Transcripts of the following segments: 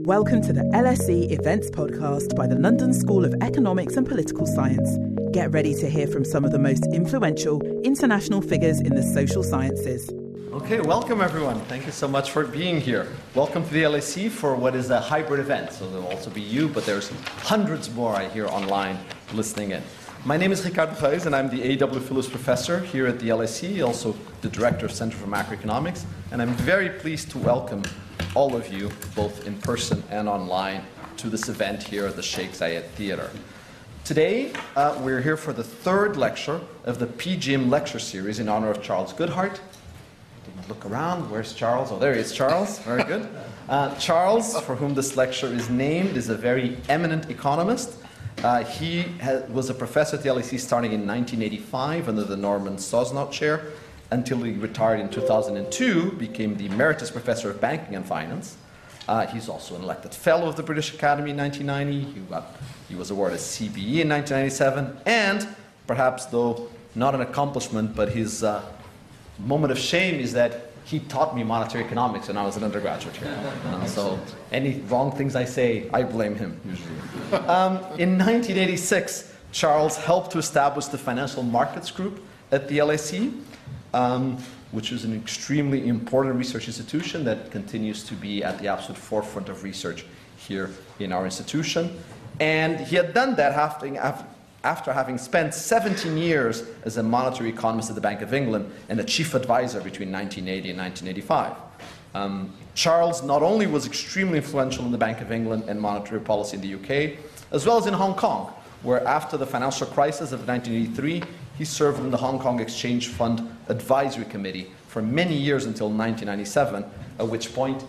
Welcome to the LSE Events Podcast by the London School of Economics and Political Science. Get ready to hear from some of the most influential international figures in the social sciences. Okay, welcome everyone. Thank you so much for being here. Welcome to the LSE for what is a hybrid event. So there will also be you, but there's hundreds more I hear online listening in. My name is Ricardo Reis, and I'm the A.W. Phillips Professor here at the LSE, also the Director of Center for Macroeconomics. And I'm very pleased to welcome all of you, both in person and online, to this event here at the Sheikh Zayed Theatre. Today, we're here for the third lecture of the PGIM lecture series in honor of Charles Goodhart. Look around. Where's Charles? Oh, there he is, Charles. Very good. Charles, for whom this lecture is named, is a very eminent economist. He was a professor at the LSE starting in 1985 under the Norman Sosnoff Chair until he retired in 2002, became the Emeritus Professor of Banking and Finance. He's also an elected Fellow of the British Academy in 1990. He was awarded CBE in 1997. And perhaps, though not an accomplishment, but his moment of shame is that he taught me monetary economics when I was an undergraduate here. So any wrong things I say, I blame him usually. In 1986, Charles helped to establish the Financial Markets Group at the LSE, which is an extremely important research institution that continues to be at the absolute forefront of research here in our institution. And he had done that after having spent 17 years as a monetary economist at the Bank of England and a chief advisor between 1980 and 1985. Charles not only was extremely influential in the Bank of England and monetary policy in the UK, as well as in Hong Kong, where after the financial crisis of 1983, he served in the Hong Kong Exchange Fund Advisory Committee for many years until 1997, at which point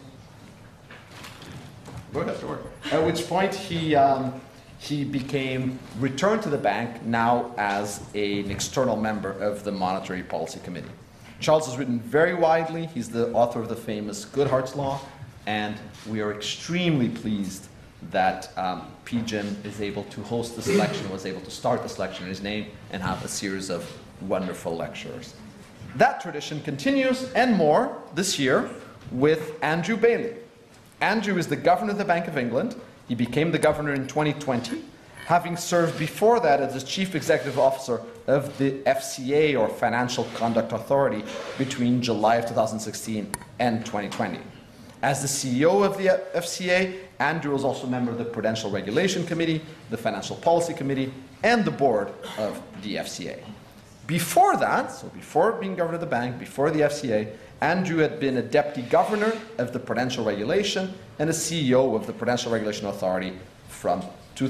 he returned to the bank now as an external member of the Monetary Policy Committee. Charles has written very widely. He's the author of the famous Goodhart's Law, and we are extremely pleased that PGIM is able to host this lecture, was able to start this lecture in his name, and have a series of wonderful lecturers. That tradition continues and more this year with Andrew Bailey. Andrew is the governor of the Bank of England. He became the governor in 2020, having served before that as the chief executive officer of the FCA, or Financial Conduct Authority, between July of 2016 and 2020. As the CEO of the FCA, Andrew was also a member of the Prudential Regulation Committee, the Financial Policy Committee, and the board of the FCA. Before that, so before being governor of the bank, before the FCA, Andrew had been a deputy governor of the Prudential Regulation and a CEO of the Prudential Regulation Authority from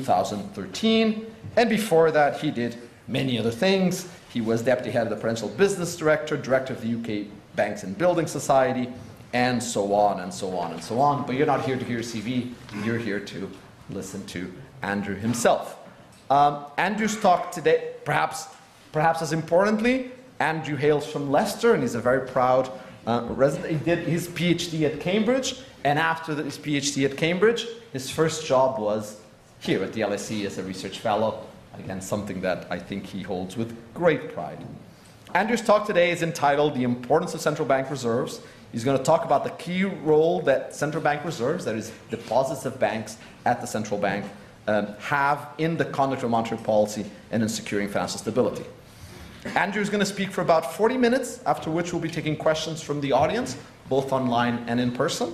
2013. And before that, he did many other things. He was deputy head of the Prudential Business Director, director of the UK Banks and Building Society, and so on and so on and so on. But you're not here to hear CV, you're here to listen to Andrew himself. Andrew's talk today, perhaps as importantly, Andrew hails from Leicester, and he's a very proud resident. He did his PhD at Cambridge, and after his PhD at Cambridge, his first job was here at the LSE as a research fellow. Again, something that I think he holds with great pride. Andrew's talk today is entitled The Importance of Central Bank Reserves. He's going to talk about the key role that central bank reserves, that is, deposits of banks at the central bank, have in the conduct of monetary policy and in securing financial stability. Andrew is going to speak for about 40 minutes, after which we'll be taking questions from the audience, both online and in person.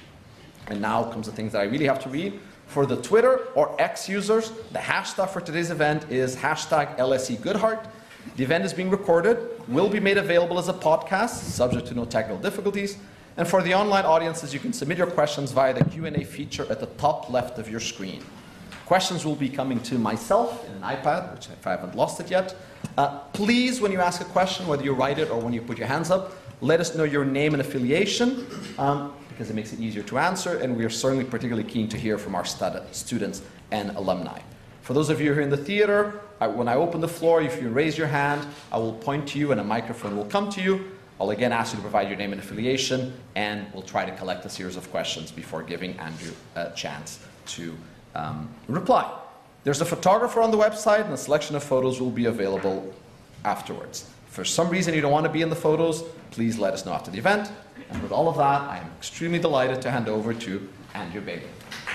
And now comes the things that I really have to read. For the Twitter or X users, the hashtag for today's event is #LSEGoodhart. The event is being recorded, will be made available as a podcast, subject to no technical difficulties. And for the online audiences, you can submit your questions via the Q&A feature at the top left of your screen. Questions will be coming to myself in an iPad, which if I haven't lost it yet. Please, when you ask a question, whether you write it or when you put your hands up, let us know your name and affiliation, because it makes it easier to answer, and we are certainly particularly keen to hear from our students and alumni. For those of you here in the theater, when I open the floor, if you raise your hand, I will point to you and a microphone will come to you. I'll again ask you to provide your name and affiliation, and we'll try to collect a series of questions before giving Andrew a chance to reply. There's a photographer on the website, and a selection of photos will be available afterwards. If for some reason you don't want to be in the photos, please let us know after the event. And with all of that, I am extremely delighted to hand over to Andrew Bailey.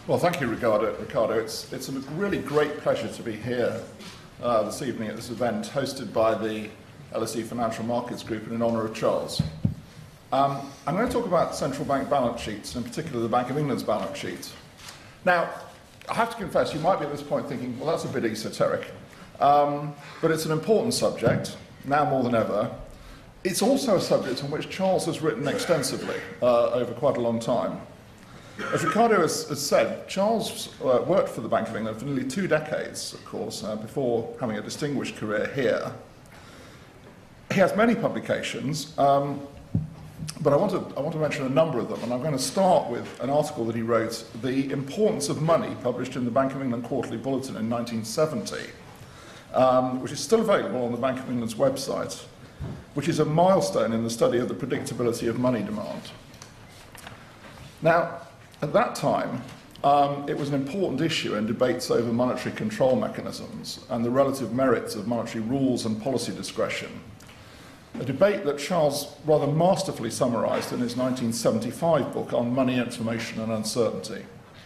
Well, thank you, Ricardo. It's a really great pleasure to be here this evening at this event hosted by the LSE Financial Markets Group and in honour of Charles. I'm going to talk about central bank balance sheets, in particular the Bank of England's balance sheet. Now, I have to confess, you might be at this point thinking, well, that's a bit esoteric, but it's an important subject, now more than ever. It's also a subject on which Charles has written extensively over quite a long time. As Ricardo has said, Charles worked for the Bank of England for nearly 2 decades, of course, before having a distinguished career here. He has many publications, but I want to mention a number of them, and I'm going to start with an article that he wrote, The Importance of Money, published in the Bank of England Quarterly Bulletin in 1970, which is still available on the Bank of England's website, which is a milestone in the study of the predictability of money demand. Now, at that time, it was an important issue in debates over monetary control mechanisms and the relative merits of monetary rules and policy discretion. A debate that Charles rather masterfully summarised in his 1975 book on Money, Information and Uncertainty.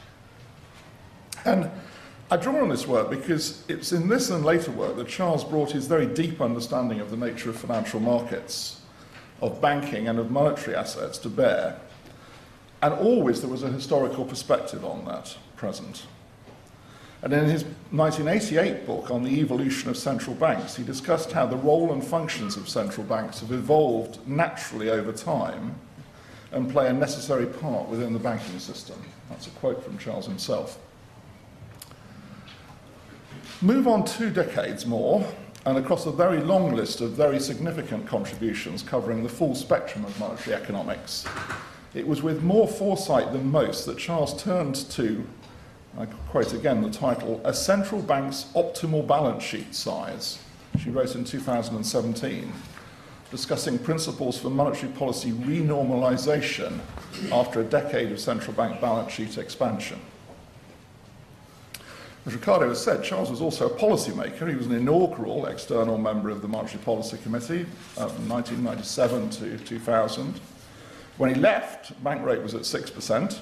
And I draw on this work because it's in this and later work that Charles brought his very deep understanding of the nature of financial markets, of banking and of monetary assets to bear. And always there was a historical perspective on that present. And in his 1988 book on the evolution of central banks, he discussed how the role and functions of central banks have evolved naturally over time and play a necessary part within the banking system. That's a quote from Charles himself. Move on 2 decades more, and across a very long list of very significant contributions covering the full spectrum of monetary economics, it was with more foresight than most that Charles turned to, I quote again the title, A Central Bank's Optimal Balance Sheet Size, she wrote in 2017, discussing principles for monetary policy renormalisation after a decade of central bank balance sheet expansion. As Ricardo has said, Charles was also a policymaker. He was an inaugural external member of the Monetary Policy Committee from 1997 to 2000. When he left, bank rate was at 6%.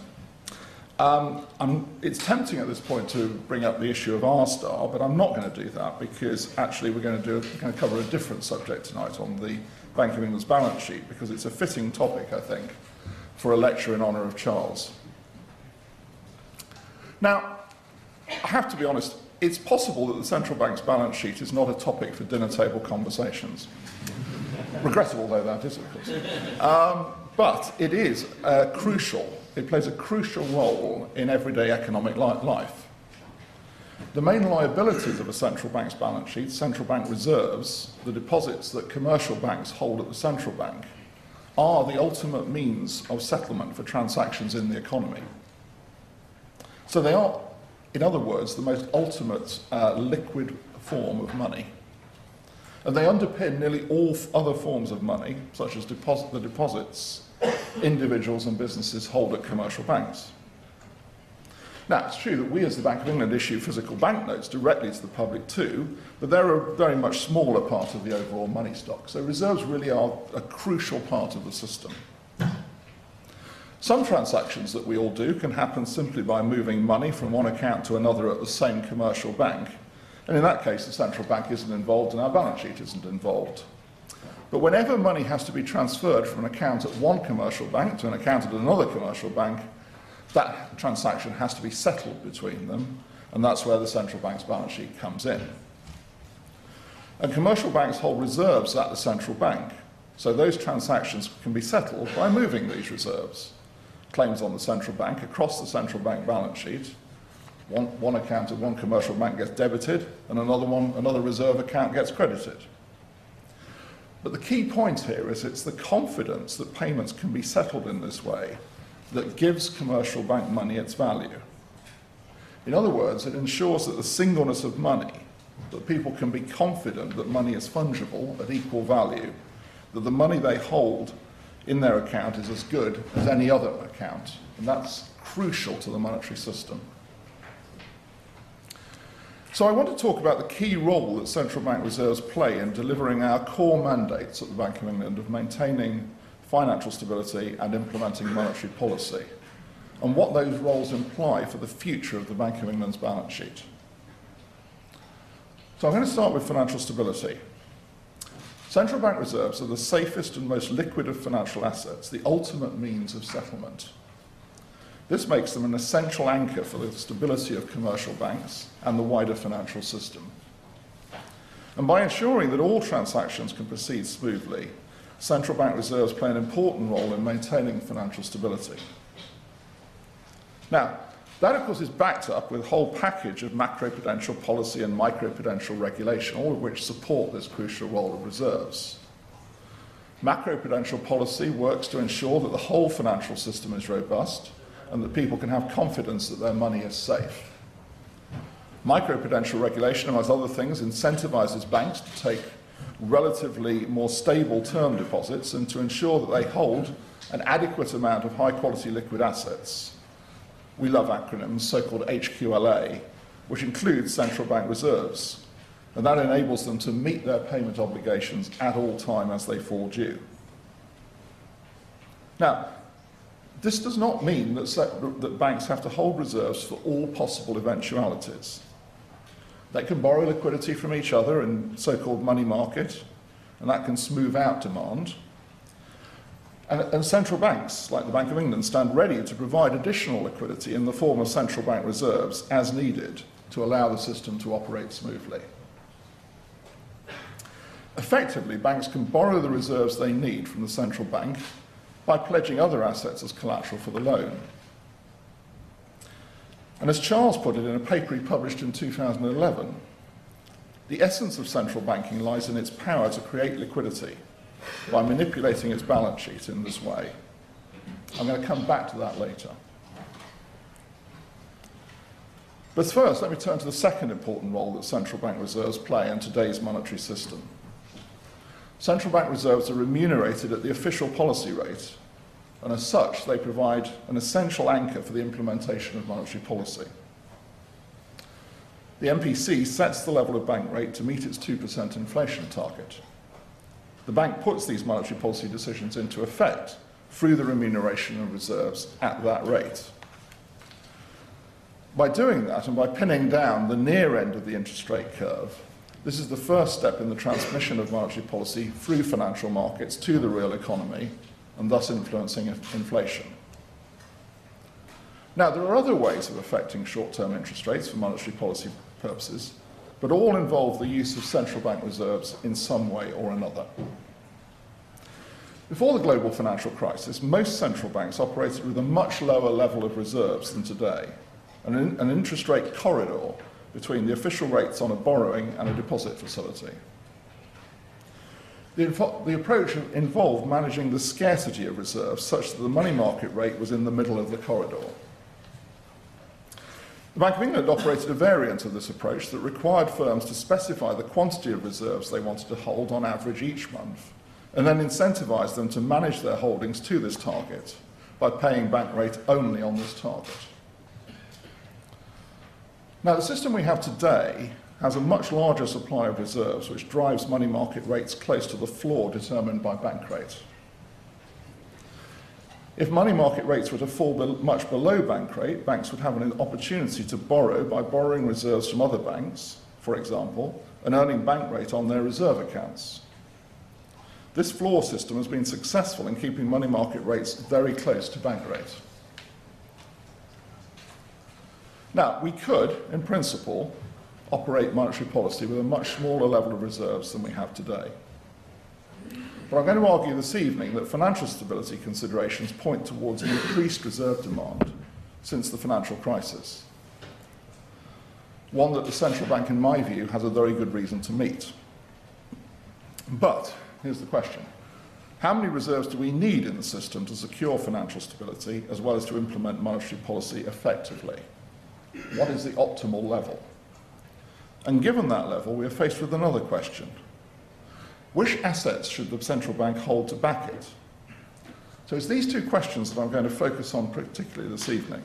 It's tempting at this point to bring up the issue of R-star, but I'm not going to do that because actually we're going to cover a different subject tonight on the Bank of England's balance sheet because it's a fitting topic, I think, for a lecture in honour of Charles. Now, I have to be honest, it's possible that the central bank's balance sheet is not a topic for dinner table conversations. Regrettable though that is, of course. But it is crucial. It plays a crucial role in everyday economic life. The main liabilities of a central bank's balance sheet, central bank reserves, the deposits that commercial banks hold at the central bank, are the ultimate means of settlement for transactions in the economy. So they are, in other words, the most ultimate liquid form of money. And they underpin nearly all other forms of money, such as the deposits individuals and businesses hold at commercial banks. Now, it's true that we as the Bank of England issue physical banknotes directly to the public too, but they're a very much smaller part of the overall money stock. So reserves really are a crucial part of the system. Some transactions that we all do can happen simply by moving money from one account to another at the same commercial bank. And in that case, the central bank isn't involved and our balance sheet isn't involved. But whenever money has to be transferred from an account at one commercial bank to an account at another commercial bank, that transaction has to be settled between them, and that's where the central bank's balance sheet comes in. And commercial banks hold reserves at the central bank, so those transactions can be settled by moving these reserves. Claims on the central bank across the central bank balance sheet. One account at one commercial bank gets debited, and another reserve account gets credited. But the key point here is it's the confidence that payments can be settled in this way that gives commercial bank money its value. In other words, it ensures that the singleness of money, that people can be confident that money is fungible at equal value, that the money they hold in their account is as good as any other account. And that's crucial to the monetary system. So I want to talk about the key role that central bank reserves play in delivering our core mandates at the Bank of England of maintaining financial stability and implementing monetary policy. and what those roles imply for the future of the Bank of England's balance sheet. So I'm going to start with financial stability. Central bank reserves are the safest and most liquid of financial assets, the ultimate means of settlement. This makes them an essential anchor for the stability of commercial banks and the wider financial system. And by ensuring that all transactions can proceed smoothly, central bank reserves play an important role in maintaining financial stability. Now, that of course is backed up with a whole package of macroprudential policy and microprudential regulation, all of which support this crucial role of reserves. Macroprudential policy works to ensure that the whole financial system is robust and that people can have confidence that their money is safe. Microprudential regulation, amongst other things, incentivizes banks to take relatively more stable term deposits and to ensure that they hold an adequate amount of high-quality liquid assets. We love acronyms, so-called HQLA, which includes central bank reserves, and that enables them to meet their payment obligations at all time as they fall due. Now, this does not mean that banks have to hold reserves for all possible eventualities. They can borrow liquidity from each other in so-called money market, and that can smooth out demand. And central banks, like the Bank of England, stand ready to provide additional liquidity in the form of central bank reserves as needed to allow the system to operate smoothly. Effectively, banks can borrow the reserves they need from the central bank by pledging other assets as collateral for the loan. And as Charles put it in a paper he published in 2011, the essence of central banking lies in its power to create liquidity by manipulating its balance sheet in this way. I'm going to come back to that later. But first, let me turn to the second important role that central bank reserves play in today's monetary system. Central bank reserves are remunerated at the official policy rate, and as such, they provide an essential anchor for the implementation of monetary policy. The MPC sets the level of bank rate to meet its 2% inflation target. The bank puts these monetary policy decisions into effect through the remuneration of reserves at that rate. By doing that, and by pinning down the near end of the interest rate curve, this is the first step in the transmission of monetary policy through financial markets to the real economy, and thus influencing inflation. Now, there are other ways of affecting short-term interest rates for monetary policy purposes, but all involve the use of central bank reserves in some way or another. Before the global financial crisis, most central banks operated with a much lower level of reserves than today, and an interest rate corridor between the official rates on a borrowing and a deposit facility. The approach involved managing the scarcity of reserves such that the money market rate was in the middle of the corridor. The Bank of England operated a variant of this approach that required firms to specify the quantity of reserves they wanted to hold on average each month, and then incentivise them to manage their holdings to this target by paying bank rate only on this target. Now, the system we have today has a much larger supply of reserves, which drives money market rates close to the floor determined by bank rate. If money market rates were to fall much below bank rate, banks would have an opportunity to borrow by borrowing reserves from other banks, for example, and earning bank rate on their reserve accounts. This floor system has been successful in keeping money market rates very close to bank rate. Now, we could, in principle, operate monetary policy with a much smaller level of reserves than we have today. But I'm going to argue this evening that financial stability considerations point towards an increased reserve demand since the financial crisis, one that the central bank, in my view, has a very good reason to meet. But here's the question. How many reserves do we need in the system to secure financial stability as well as to implement monetary policy effectively? What is the optimal level? And given that level, we are faced with another question. Which assets should the central bank hold to back it? So it's these two questions that I'm going to focus on particularly this evening.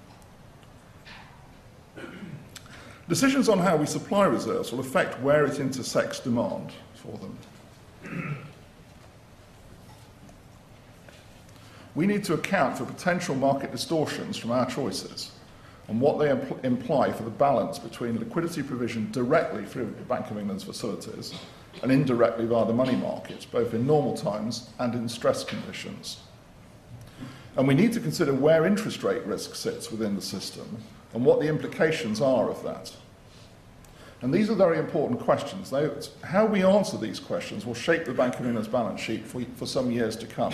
Decisions on how we supply reserves will affect where it intersects demand for them. we need to account for potential market distortions from our choices and what they imply for the balance between liquidity provision directly through the Bank of England's facilities and indirectly via the money market, both in normal times and in stress conditions. And we need to consider where interest rate risk sits within the system and what the implications are of that. And these are very important questions. How we answer these questions will shape the Bank of England's balance sheet for some years to come.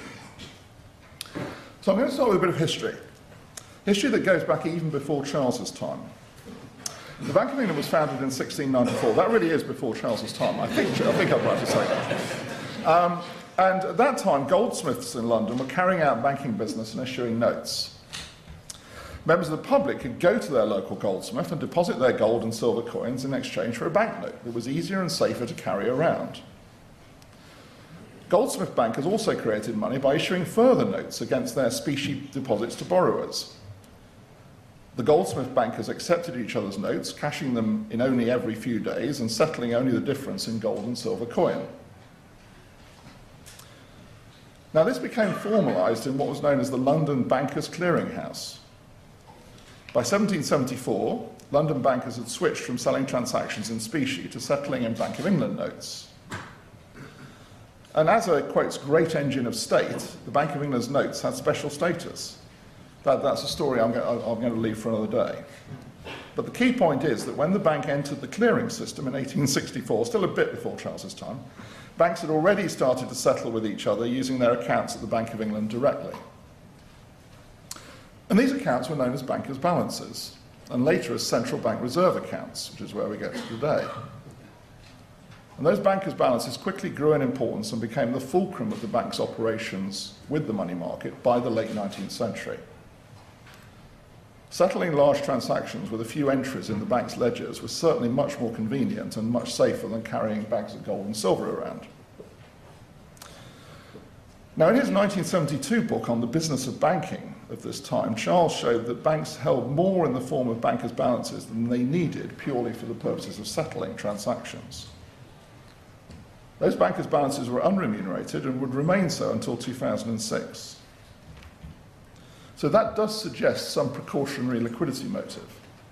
So I'm going to start with a bit of history. History that goes back even before Charles's time. The Bank of England was founded in 1694. That really is before Charles's time. I think I'd like to say that. And at that time, goldsmiths in London were carrying out banking business and issuing notes. Members of the public could go to their local goldsmith and deposit their gold and silver coins in exchange for a banknote that was easier and safer to carry around. Goldsmith bankers also created money by issuing further notes against their specie deposits to borrowers. The goldsmith bankers accepted each other's notes, cashing them in only every few days and settling only the difference in gold and silver coin. Now, this became formalised in what was known as the London Bankers' Clearing House. By 1774, London bankers had switched from selling transactions in specie to settling in Bank of England notes. And as a, quotes, great engine of state, the Bank of England's notes had special status. That's a story I'm going to leave for another day. But the key point is that when the bank entered the clearing system in 1864, still a bit before Charles's time, banks had already started to settle with each other using their accounts at the Bank of England directly. And these accounts were known as bankers' balances, and later as central bank reserve accounts, which is where we get to today. And those bankers' balances quickly grew in importance and became the fulcrum of the bank's operations with the money market by the late 19th century. Settling large transactions with a few entries in the bank's ledgers was certainly much more convenient and much safer than carrying bags of gold and silver around. Now, in his 1972 book on the business of banking of this time, Charles showed that banks held more in the form of bankers' balances than they needed purely for the purposes of settling transactions. Those bankers' balances were unremunerated and would remain so until 2006. So that does suggest some precautionary liquidity motive.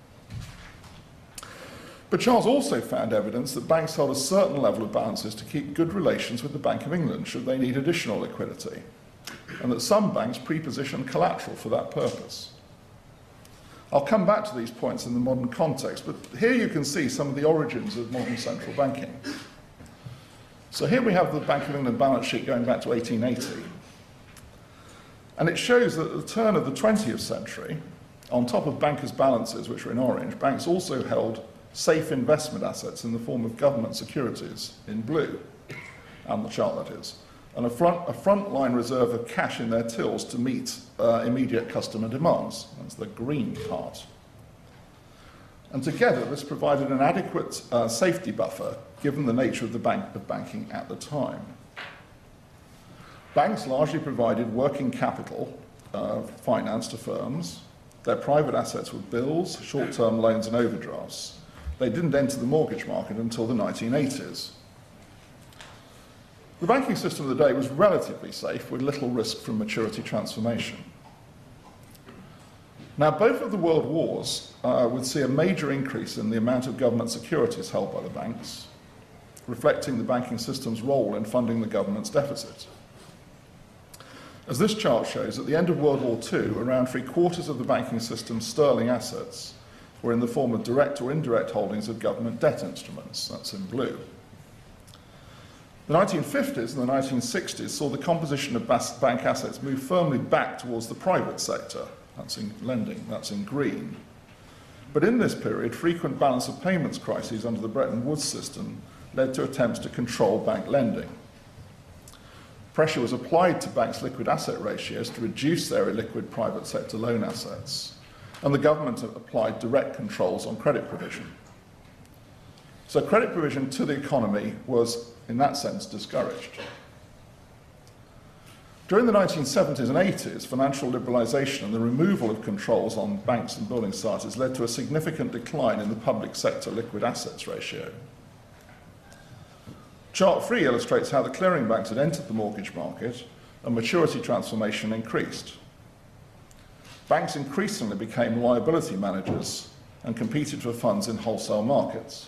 But Charles also found evidence that banks held a certain level of balances to keep good relations with the Bank of England should they need additional liquidity, and that some banks pre-positioned collateral for that purpose. I'll come back to these points in the modern context, but here you can see some of the origins of modern central banking. So here we have the Bank of England balance sheet going back to 1880. And it shows that at the turn of the 20th century, on top of bankers' balances, which were in orange, banks also held safe investment assets in the form of government securities in blue, and the chart that is, and a frontline reserve of cash in their tills to meet immediate customer demands. That's the green part. And together, this provided an adequate safety buffer, given the nature of the banking at the time. Banks largely provided working capital finance to firms. Their private assets were bills, short-term loans and overdrafts. They didn't enter the mortgage market until the 1980s. The banking system of the day was relatively safe, with little risk from maturity transformation. Now, both of the world wars would see a major increase in the amount of government securities held by the banks, reflecting the banking system's role in funding the government's deficit. As this chart shows, at the end of World War II, around 3/4 of the banking system's sterling assets were in the form of direct or indirect holdings of government debt instruments. That's in blue. The 1950s and the 1960s saw the composition of bank assets move firmly back towards the private sector. That's in lending, that's in green. But in this period, frequent balance of payments crises under the Bretton Woods system led to attempts to control bank lending. Pressure was applied to banks' liquid asset ratios to reduce their illiquid private sector loan assets, and the government applied direct controls on credit provision. So credit provision to the economy was, in that sense, discouraged. During the 1970s and 80s, financial liberalisation and the removal of controls on banks and building societies led to a significant decline in the public sector liquid assets ratio. Chart 3 illustrates how the clearing banks had entered the mortgage market and maturity transformation increased. Banks increasingly became liability managers and competed for funds in wholesale markets.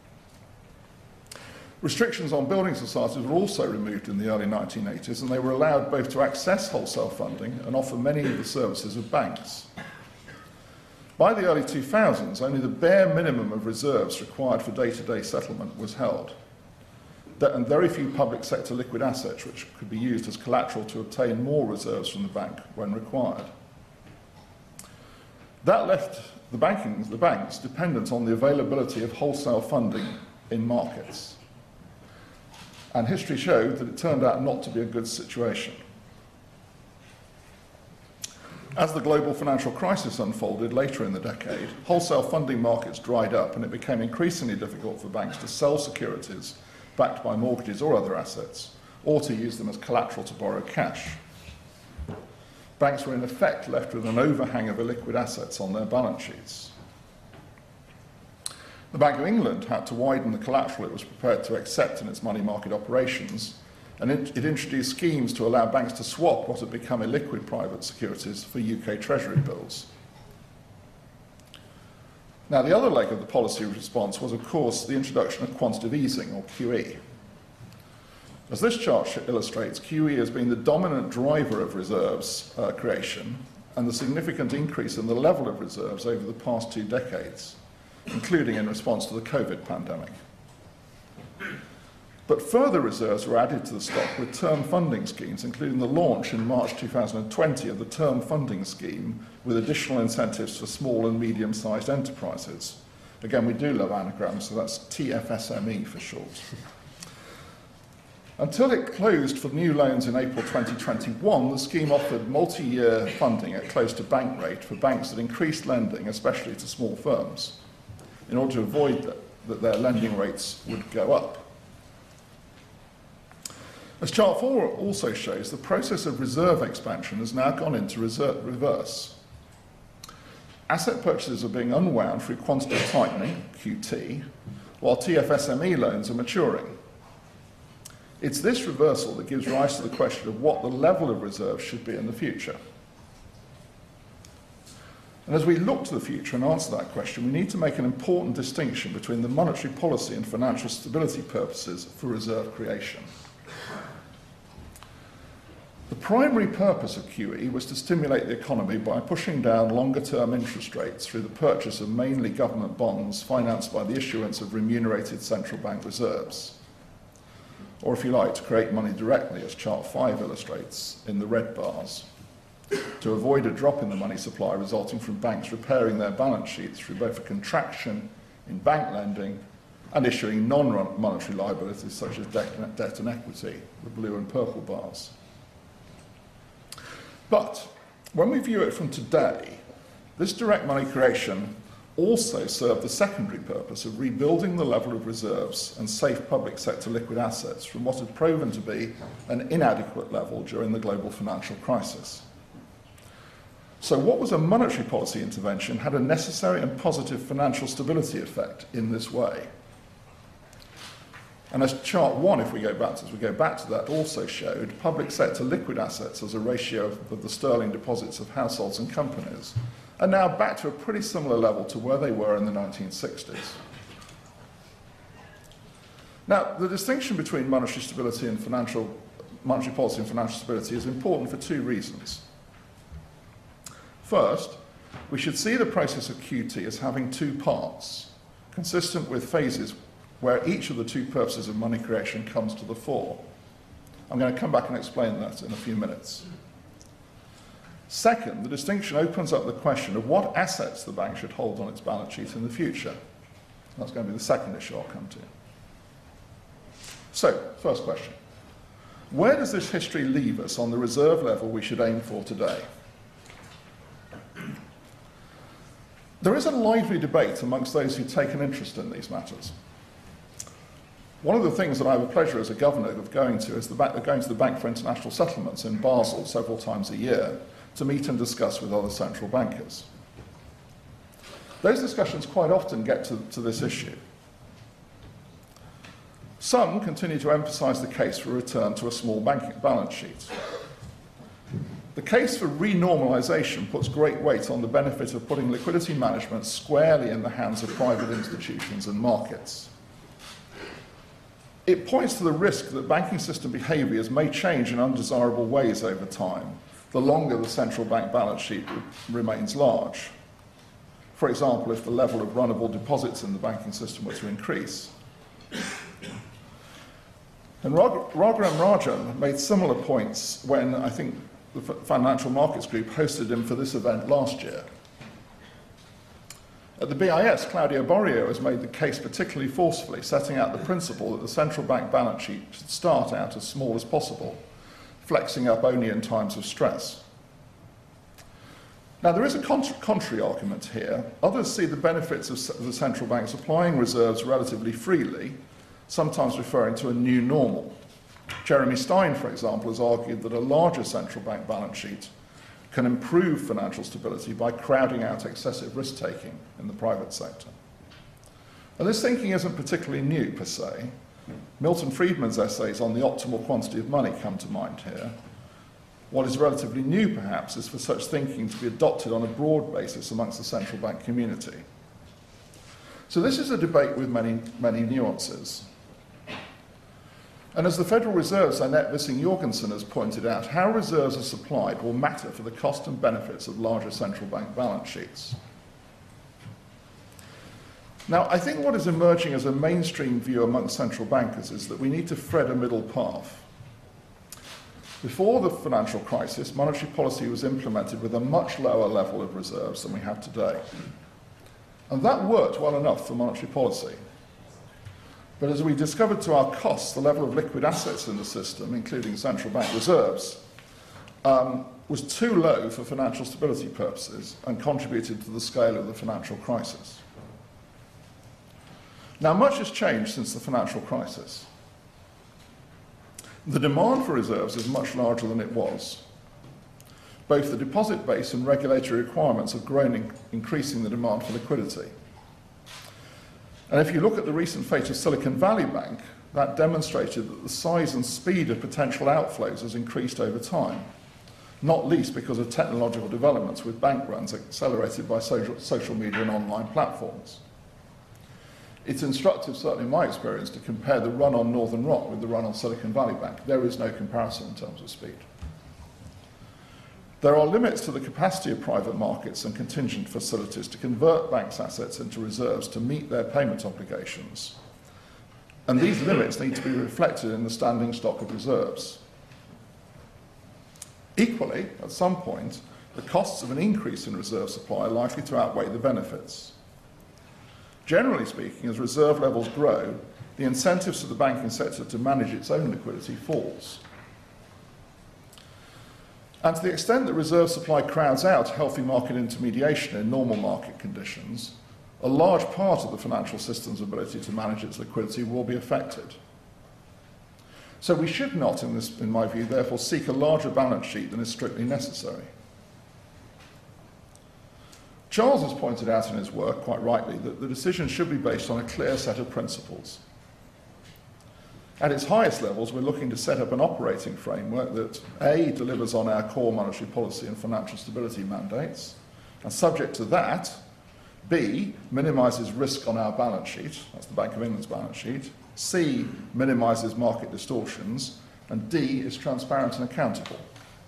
Restrictions on building societies were also removed in the early 1980s, and they were allowed both to access wholesale funding and offer many of the services of banks. By the early 2000s, only the bare minimum of reserves required for day-to-day settlement was held, and very few public sector liquid assets which could be used as collateral to obtain more reserves from the bank when required. That left the banks dependent on the availability of wholesale funding in markets. And history showed that it turned out not to be a good situation. As the global financial crisis unfolded later in the decade, wholesale funding markets dried up and it became increasingly difficult for banks to sell securities backed by mortgages or other assets, or to use them as collateral to borrow cash. Banks were in effect left with an overhang of illiquid assets on their balance sheets. The Bank of England had to widen the collateral it was prepared to accept in its money market operations, and it introduced schemes to allow banks to swap what had become illiquid private securities for UK Treasury bills. Now, the other leg of the policy response was, of course, the introduction of quantitative easing, or QE. As this chart illustrates, QE has been the dominant driver of reserves creation and the significant increase in the level of reserves over the past 2 decades, including in response to the COVID pandemic. But further reserves were added to the stock with term funding schemes, including the launch in March 2020 of the Term Funding Scheme with additional incentives for small and medium-sized enterprises. Again, we do love anagrams, so that's TFSME for short. Until it closed for new loans in April 2021, the scheme offered multi-year funding at close to bank rate for banks that increased lending, especially to small firms, in order to avoid that their lending rates would go up. As Chart 4 also shows, the process of reserve expansion has now gone into reverse. Asset purchases are being unwound through quantitative tightening, QT, while TFSME loans are maturing. It's this reversal that gives rise to the question of what the level of reserves should be in the future. And as we look to the future and answer that question, we need to make an important distinction between the monetary policy and financial stability purposes for reserve creation. The primary purpose of QE was to stimulate the economy by pushing down longer-term interest rates through the purchase of mainly government bonds financed by the issuance of remunerated central bank reserves. Or, if you like, to create money directly, as Chart 5 illustrates in the red bars, to avoid a drop in the money supply resulting from banks repairing their balance sheets through both a contraction in bank lending and issuing non-monetary liabilities such as debt and equity, the blue and purple bars. But when we view it from today, this direct money creation also served the secondary purpose of rebuilding the level of reserves and safe public sector liquid assets from what had proven to be an inadequate level during the global financial crisis. So what was a monetary policy intervention had a necessary and positive financial stability effect in this way. And as Chart 1, as we go back to that, also showed, public sector liquid assets as a ratio of the sterling deposits of households and companies are now back to a pretty similar level to where they were in the 1960s. Now, the distinction between monetary stability and monetary policy and financial stability is important for 2 reasons. First, we should see the process of QT as having 2 parts, consistent with phases where each of the 2 purposes of money creation comes to the fore. I'm going to come back and explain that in a few minutes. Second, the distinction opens up the question of what assets the bank should hold on its balance sheet in the future. That's going to be the second issue I'll come to. So, first question. Where does this history leave us on the reserve level we should aim for today? There is a lively debate amongst those who take an interest in these matters. One of the things that I have the pleasure as a governor of going to is going to the Bank for International Settlements in Basel several times a year to meet and discuss with other central bankers. Those discussions quite often get to this issue. Some continue to emphasise the case for a return to a small banking balance sheet, case for renormalisation puts great weight on the benefit of putting liquidity management squarely in the hands of private institutions and markets. It points to the risk that banking system behaviours may change in undesirable ways over time, the longer the central bank balance sheet remains large. For example, if the level of runnable deposits in the banking system were to increase. And Raghuram Rajan made similar points when, I think, the Financial Markets Group hosted him for this event last year. At the BIS, Claudio Borio has made the case particularly forcefully, setting out the principle that the central bank balance sheet should start out as small as possible, flexing up only in times of stress. Now, there is a contrary argument here. Others see the benefits of the central bank supplying reserves relatively freely, sometimes referring to a new normal. Jeremy Stein, for example, has argued that a larger central bank balance sheet can improve financial stability by crowding out excessive risk-taking in the private sector. And this thinking isn't particularly new, per se. Milton Friedman's essays on the optimal quantity of money come to mind here. What is relatively new, perhaps, is for such thinking to be adopted on a broad basis amongst the central bank community. So this is a debate with many nuances. And as the Federal Reserve's Annette Wissing-Jorgensen has pointed out, how reserves are supplied will matter for the cost and benefits of larger central bank balance sheets. Now, I think what is emerging as a mainstream view amongst central bankers is that we need to thread a middle path. Before the financial crisis, monetary policy was implemented with a much lower level of reserves than we have today. And that worked well enough for monetary policy. But as we discovered to our cost, the level of liquid assets in the system, including central bank reserves, was too low for financial stability purposes and contributed to the scale of the financial crisis. Now, much has changed since the financial crisis. The demand for reserves is much larger than it was. Both the deposit base and regulatory requirements have grown, increasing the demand for liquidity. And if you look at the recent fate of Silicon Valley Bank, that demonstrated that the size and speed of potential outflows has increased over time, not least because of technological developments with bank runs accelerated by social media and online platforms. It's instructive, certainly in my experience, to compare the run on Northern Rock with the run on Silicon Valley Bank. There is no comparison in terms of speed. There are limits to the capacity of private markets and contingent facilities to convert banks' assets into reserves to meet their payment obligations. And these limits need to be reflected in the standing stock of reserves. Equally, at some point, the costs of an increase in reserve supply are likely to outweigh the benefits. Generally speaking, as reserve levels grow, the incentives for the banking sector to manage its own liquidity falls. And to the extent that reserve supply crowds out healthy market intermediation in normal market conditions, a large part of the financial system's ability to manage its liquidity will be affected. So we should not, in my view, therefore seek a larger balance sheet than is strictly necessary. Charles has pointed out in his work, quite rightly, that the decision should be based on a clear set of principles. At its highest levels, we're looking to set up an operating framework that A, delivers on our core monetary policy and financial stability mandates, and subject to that, B, minimises risk on our balance sheet, that's the Bank of England's balance sheet, C, minimises market distortions, and D, is transparent and accountable.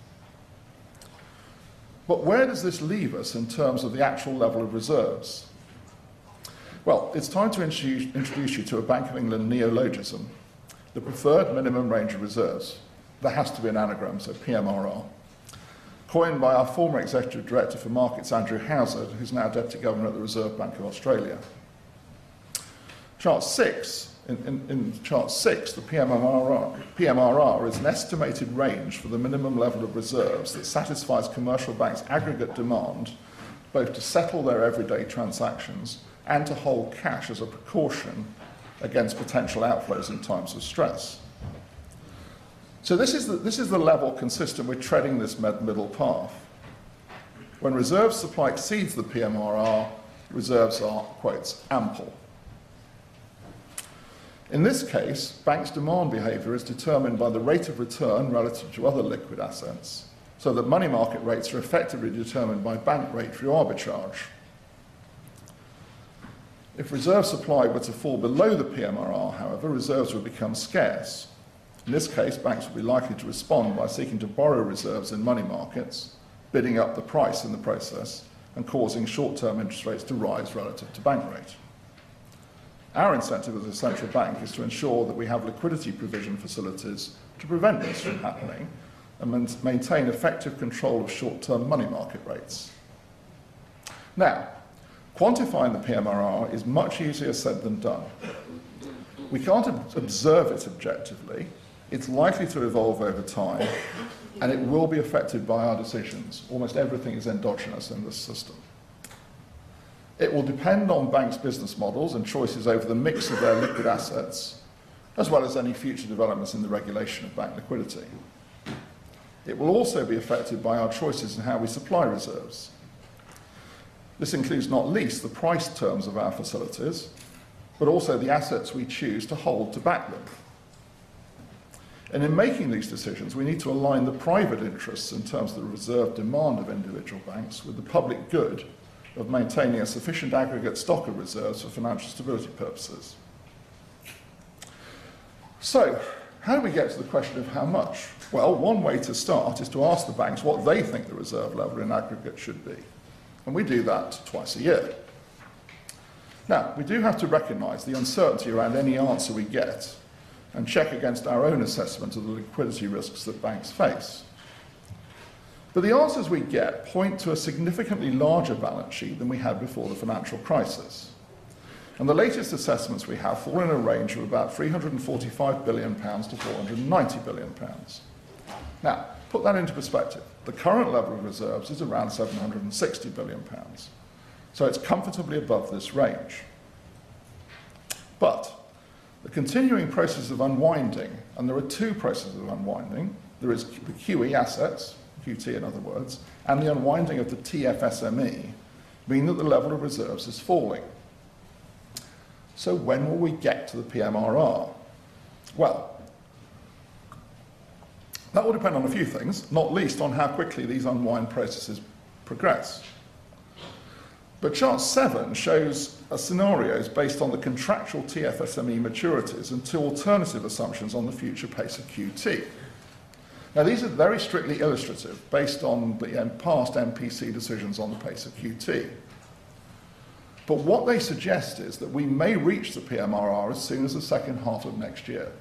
But where does this leave us in terms of the actual level of reserves? Well, it's time to introduce you to a Bank of England neologism, the preferred minimum range of reserves. There has to be an anagram, so PMRR. Coined by our former Executive Director for Markets, Andrew Howsard, who's now Deputy Governor at the Reserve Bank of Australia. Chart 6, in Chart 6, the PMRR is an estimated range for the minimum level of reserves that satisfies commercial banks' aggregate demand, both to settle their everyday transactions and to hold cash as a precaution against potential outflows in times of stress. So this is the level consistent with treading this middle path. When reserve supply exceeds the PMRR, reserves are, quotes, ample. In this case, banks' demand behaviour is determined by the rate of return relative to other liquid assets so that money market rates are effectively determined by bank rate through arbitrage. If reserve supply were to fall below the PMRR, however, reserves would become scarce. In this case, banks would be likely to respond by seeking to borrow reserves in money markets, bidding up the price in the process, and causing short-term interest rates to rise relative to bank rate. Our incentive as a central bank is to ensure that we have liquidity provision facilities to prevent this from happening and maintain effective control of short-term money market rates. Now, quantifying the PMRR is much easier said than done. We can't observe it objectively. It's likely to evolve over time, and it will be affected by our decisions. Almost everything is endogenous in this system. It will depend on banks' business models and choices over the mix of their liquid assets, as well as any future developments in the regulation of bank liquidity. It will also be affected by our choices in how we supply reserves. This includes not least the price terms of our facilities, but also the assets we choose to hold to back them. And in making these decisions, we need to align the private interests in terms of the reserve demand of individual banks with the public good of maintaining a sufficient aggregate stock of reserves for financial stability purposes. So, how do we get to the question of how much? Well, one way to start is to ask the banks what they think the reserve level in aggregate should be. And we do that twice a year. Now, we do have to recognise the uncertainty around any answer we get and check against our own assessment of the liquidity risks that banks face. But the answers we get point to a significantly larger balance sheet than we had before the financial crisis. And the latest assessments we have fall in a range of about £345 billion to £490 billion. Now, put that into perspective. The current level of reserves is around £760 billion. So it's comfortably above this range. But the continuing process of unwinding, and there are two processes of unwinding. There is the QE assets, QT in other words, and the unwinding of the TFSME, mean that the level of reserves is falling. So when will we get to the PMRR? Well, that will depend on a few things, not least on how quickly these unwind processes progress. But chart 7 shows scenarios based on the contractual TFSME maturities and two alternative assumptions on the future pace of QT. Now, these are very strictly illustrative, based on the past MPC decisions on the pace of QT. But what they suggest is that we may reach the PMRR as soon as the second half of next year.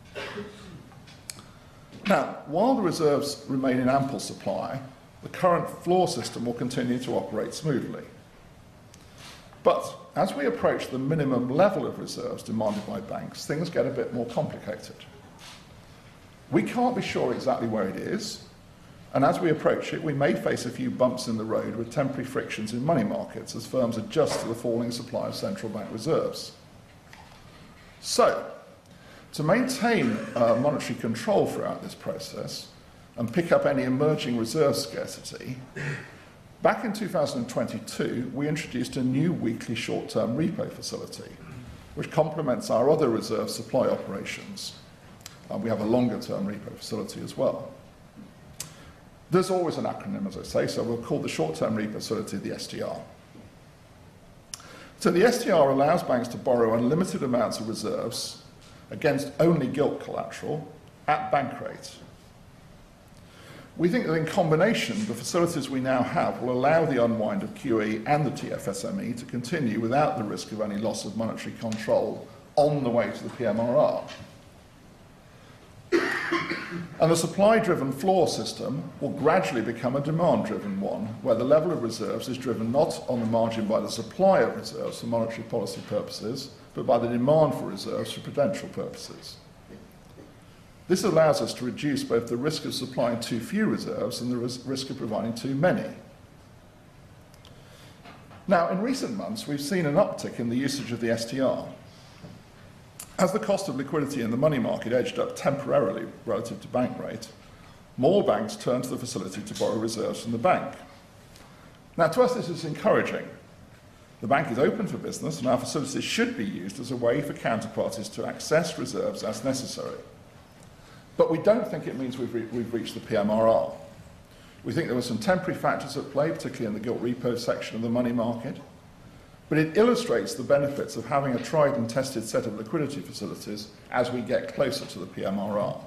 Now, while the reserves remain in ample supply, the current floor system will continue to operate smoothly. But as we approach the minimum level of reserves demanded by banks, things get a bit more complicated. We can't be sure exactly where it is, and as we approach it, we may face a few bumps in the road with temporary frictions in money markets as firms adjust to the falling supply of central bank reserves. So, to maintain monetary control throughout this process and pick up any emerging reserve scarcity, back in 2022, we introduced a new weekly short-term repo facility, which complements our other reserve supply operations. We have a longer-term repo facility as well. There's always an acronym, as I say, so we'll call the short-term repo facility the STR. So the STR allows banks to borrow unlimited amounts of reserves against only gilt collateral at bank rate. We think that in combination, the facilities we now have will allow the unwind of QE and the TFSME to continue without the risk of any loss of monetary control on the way to the PMRR. And the supply-driven floor system will gradually become a demand-driven one, where the level of reserves is driven not on the margin by the supply of reserves for monetary policy purposes, but by the demand for reserves for prudential purposes. This allows us to reduce both the risk of supplying too few reserves and the risk of providing too many. Now, in recent months, we've seen an uptick in the usage of the STR. As the cost of liquidity in the money market edged up temporarily relative to bank rate, more banks turned to the facility to borrow reserves from the bank. Now, to us, this is encouraging. The bank is open for business, and our facilities should be used as a way for counterparties to access reserves as necessary. But we don't think it means we've reached the PMRR. We think there were some temporary factors at play, particularly in the gilt repo section of the money market, but it illustrates the benefits of having a tried and tested set of liquidity facilities as we get closer to the PMRR.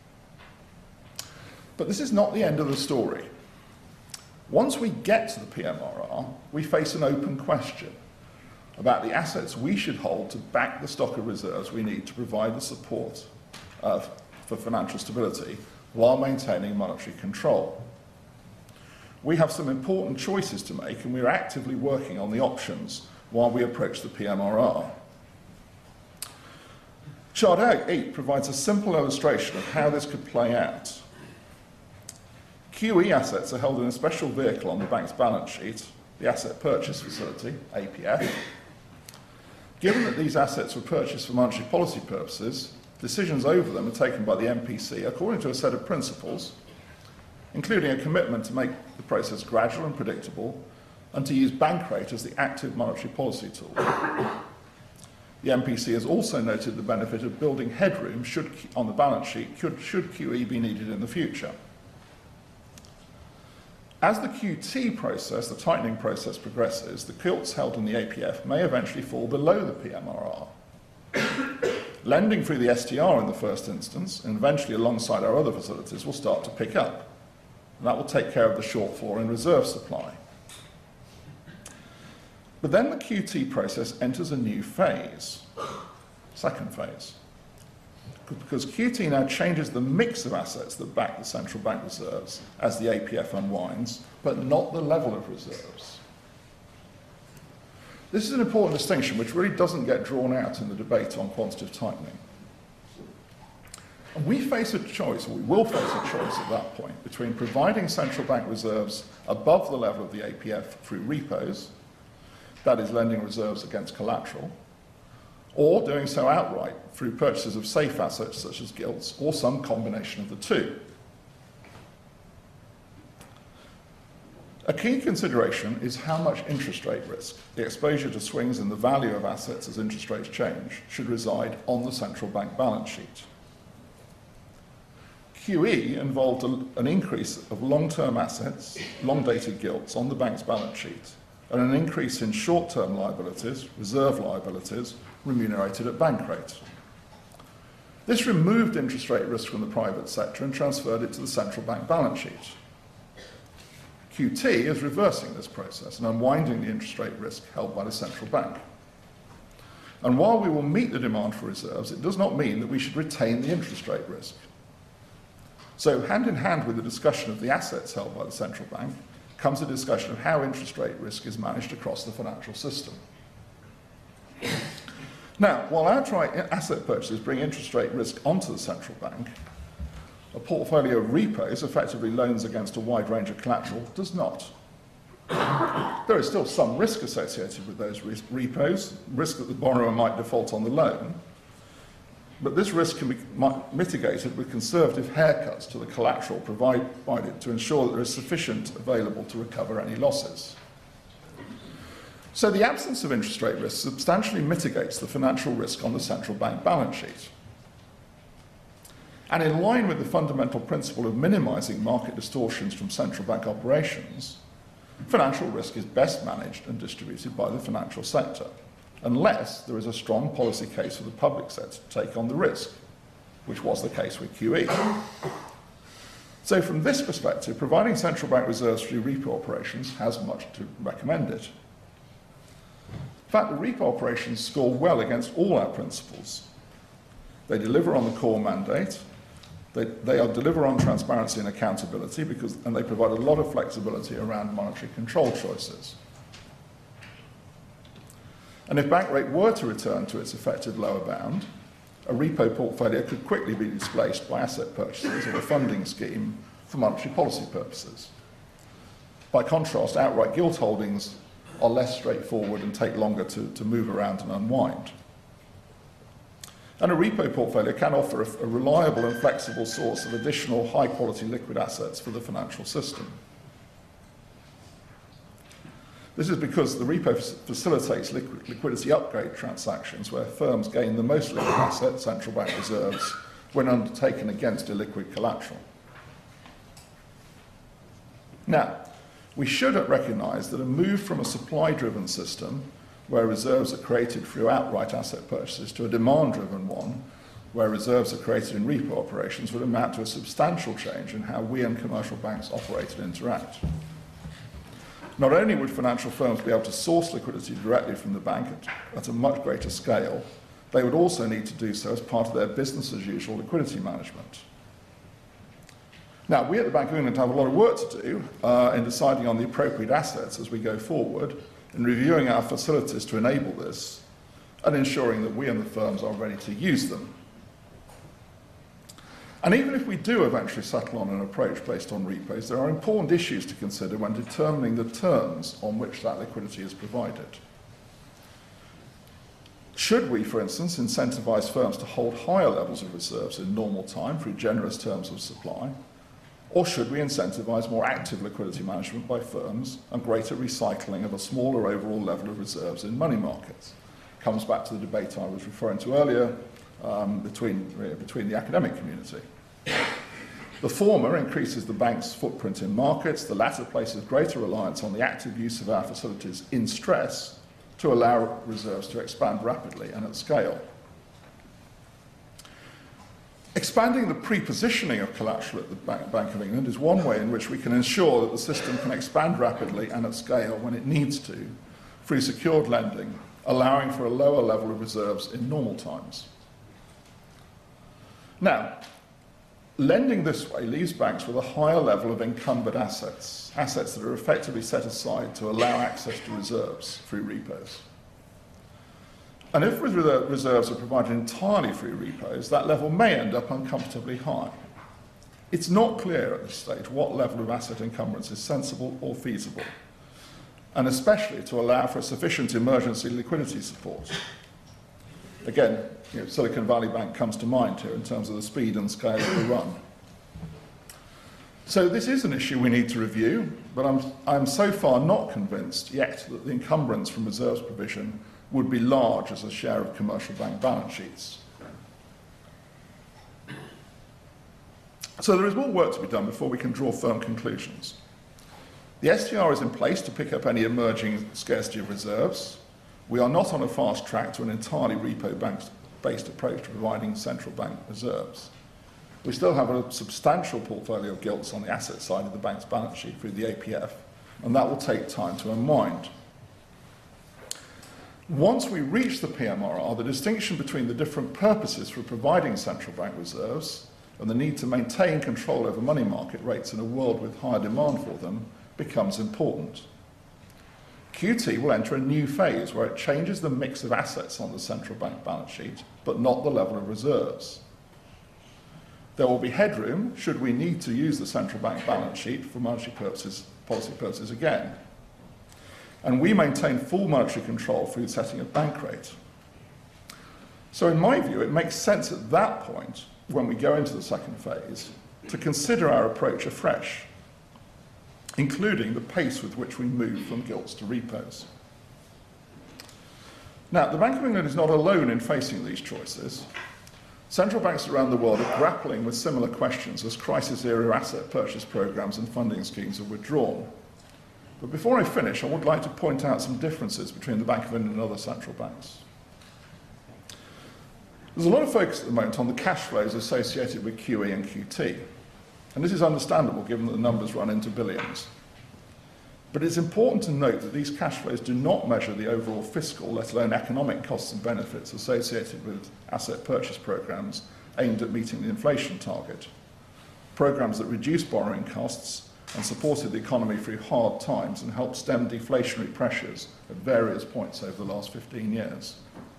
But this is not the end of the story. Once we get to the PMRR, we face an open question about the assets we should hold to back the stock of reserves we need to provide the support for financial stability while maintaining monetary control. We have some important choices to make, and we are actively working on the options while we approach the PMRR. Chart 8 provides a simple illustration of how this could play out. QE assets are held in a special vehicle on the bank's balance sheet, the Asset Purchase Facility, APF. Given that these assets were purchased for monetary policy purposes, decisions over them are taken by the MPC according to a set of principles, including a commitment to make the process gradual and predictable, and to use bank rate as the active monetary policy tool. The MPC has also noted the benefit of building headroom on the balance sheet should QE be needed in the future. As the QT process, the tightening process, progresses, the gilts held in the APF may eventually fall below the PMRR. Lending through the STR in the first instance, and eventually alongside our other facilities, will start to pick up. And that will take care of the shortfall in reserve supply. But then the QT process enters a new phase, second phase. Because QT now changes the mix of assets that back the central bank reserves as the APF unwinds, but not the level of reserves. This is an important distinction which really doesn't get drawn out in the debate on quantitative tightening. And we face a choice, or we will face a choice at that point, between providing central bank reserves above the level of the APF through repos, that is lending reserves against collateral, or doing so outright through purchases of safe assets such as gilts, or some combination of the two. A key consideration is how much interest rate risk, the exposure to swings in the value of assets as interest rates change, should reside on the central bank balance sheet. QE involved an increase of long-term assets, long-dated gilts, on the bank's balance sheet, and an increase in short-term liabilities, reserve liabilities, remunerated at bank rate. This removed interest rate risk from the private sector and transferred it to the central bank balance sheet. QT is reversing this process and unwinding the interest rate risk held by the central bank. And while we will meet the demand for reserves, it does not mean that we should retain the interest rate risk. So, hand in hand with the discussion of the assets held by the central bank comes a discussion of how interest rate risk is managed across the financial system. Now, while our asset purchases bring interest rate risk onto the central bank, a portfolio of repos, effectively loans against a wide range of collateral, does not. There is still some risk associated with those repos, risk that the borrower might default on the loan, but this risk can be mitigated with conservative haircuts to the collateral provided to ensure that there is sufficient available to recover any losses. So the absence of interest rate risk substantially mitigates the financial risk on the central bank balance sheet. And in line with the fundamental principle of minimising market distortions from central bank operations, financial risk is best managed and distributed by the financial sector, unless there is a strong policy case for the public sector to take on the risk, which was the case with QE. So from this perspective, providing central bank reserves through repo operations has much to recommend it. In fact, the repo operations score well against all our principles. They deliver on the core mandate, they deliver on transparency and accountability, and they provide a lot of flexibility around monetary control choices. And if bank rate were to return to its effective lower bound, a repo portfolio could quickly be displaced by asset purchases or a funding scheme for monetary policy purposes. By contrast, outright gilt holdings are less straightforward and take longer to move around and unwind. And a repo portfolio can offer a reliable and flexible source of additional high-quality liquid assets for the financial system. This is because the repo facilitates liquidity upgrade transactions where firms gain the most liquid asset, central bank reserves, when undertaken against illiquid collateral. Now, we should recognise that a move from a supply-driven system, where reserves are created through outright asset purchases, to a demand-driven one, where reserves are created in repo operations, would amount to a substantial change in how we and commercial banks operate and interact. Not only would financial firms be able to source liquidity directly from the bank at a much greater scale, they would also need to do so as part of their business-as-usual liquidity management. Now, we at the Bank of England have a lot of work to do in deciding on the appropriate assets as we go forward, in reviewing our facilities to enable this, and ensuring that we and the firms are ready to use them. And even if we do eventually settle on an approach based on repos, there are important issues to consider when determining the terms on which that liquidity is provided. Should we, for instance, incentivise firms to hold higher levels of reserves in normal time through generous terms of supply? Or should we incentivise more active liquidity management by firms and greater recycling of a smaller overall level of reserves in money markets? Comes back to the debate I was referring to earlier between the academic community. The former increases the bank's footprint in markets, the latter places greater reliance on the active use of our facilities in stress to allow reserves to expand rapidly and at scale. Expanding the pre-positioning of collateral at the Bank of England is one way in which we can ensure that the system can expand rapidly and at scale when it needs to, through secured lending, allowing for a lower level of reserves in normal times. Now, lending this way leaves banks with a higher level of encumbered assets, assets that are effectively set aside to allow access to reserves through repos. And if reserves are provided entirely through repos, that level may end up uncomfortably high. It's not clear at this stage what level of asset encumbrance is sensible or feasible, and especially to allow for sufficient emergency liquidity support. Again, Silicon Valley Bank comes to mind here in terms of the speed and scale of the run. So this is an issue we need to review, but I'm so far not convinced yet that the encumbrance from reserves provision would be large as a share of commercial bank balance sheets. So there is more work to be done before we can draw firm conclusions. The STR is in place to pick up any emerging scarcity of reserves. We are not on a fast track to an entirely repo-based approach to providing central bank reserves. We still have a substantial portfolio of gilts on the asset side of the bank's balance sheet through the APF, and that will take time to unwind. Once we reach the PMRR, the distinction between the different purposes for providing central bank reserves and the need to maintain control over money market rates in a world with higher demand for them becomes important. QT will enter a new phase where it changes the mix of assets on the central bank balance sheet, but not the level of reserves. There will be headroom should we need to use the central bank balance sheet for monetary purposes, policy purposes again. And we maintain full monetary control through setting of bank rate. So in my view, it makes sense at that point, when we go into the second phase, to consider our approach afresh, including the pace with which we move from gilts to repos. Now, the Bank of England is not alone in facing these choices. Central banks around the world are grappling with similar questions as crisis-era asset purchase programs and funding schemes are withdrawn. But before I finish, I would like to point out some differences between the Bank of England and other central banks. There's a lot of focus at the moment on the cash flows associated with QE and QT. And this is understandable given that the numbers run into billions. But it's important to note that these cash flows do not measure the overall fiscal, let alone economic costs and benefits associated with asset purchase programs aimed at meeting the inflation target. Programs that reduce borrowing costs and supported the economy through hard times and helped stem deflationary pressures at various points over the last 15 years.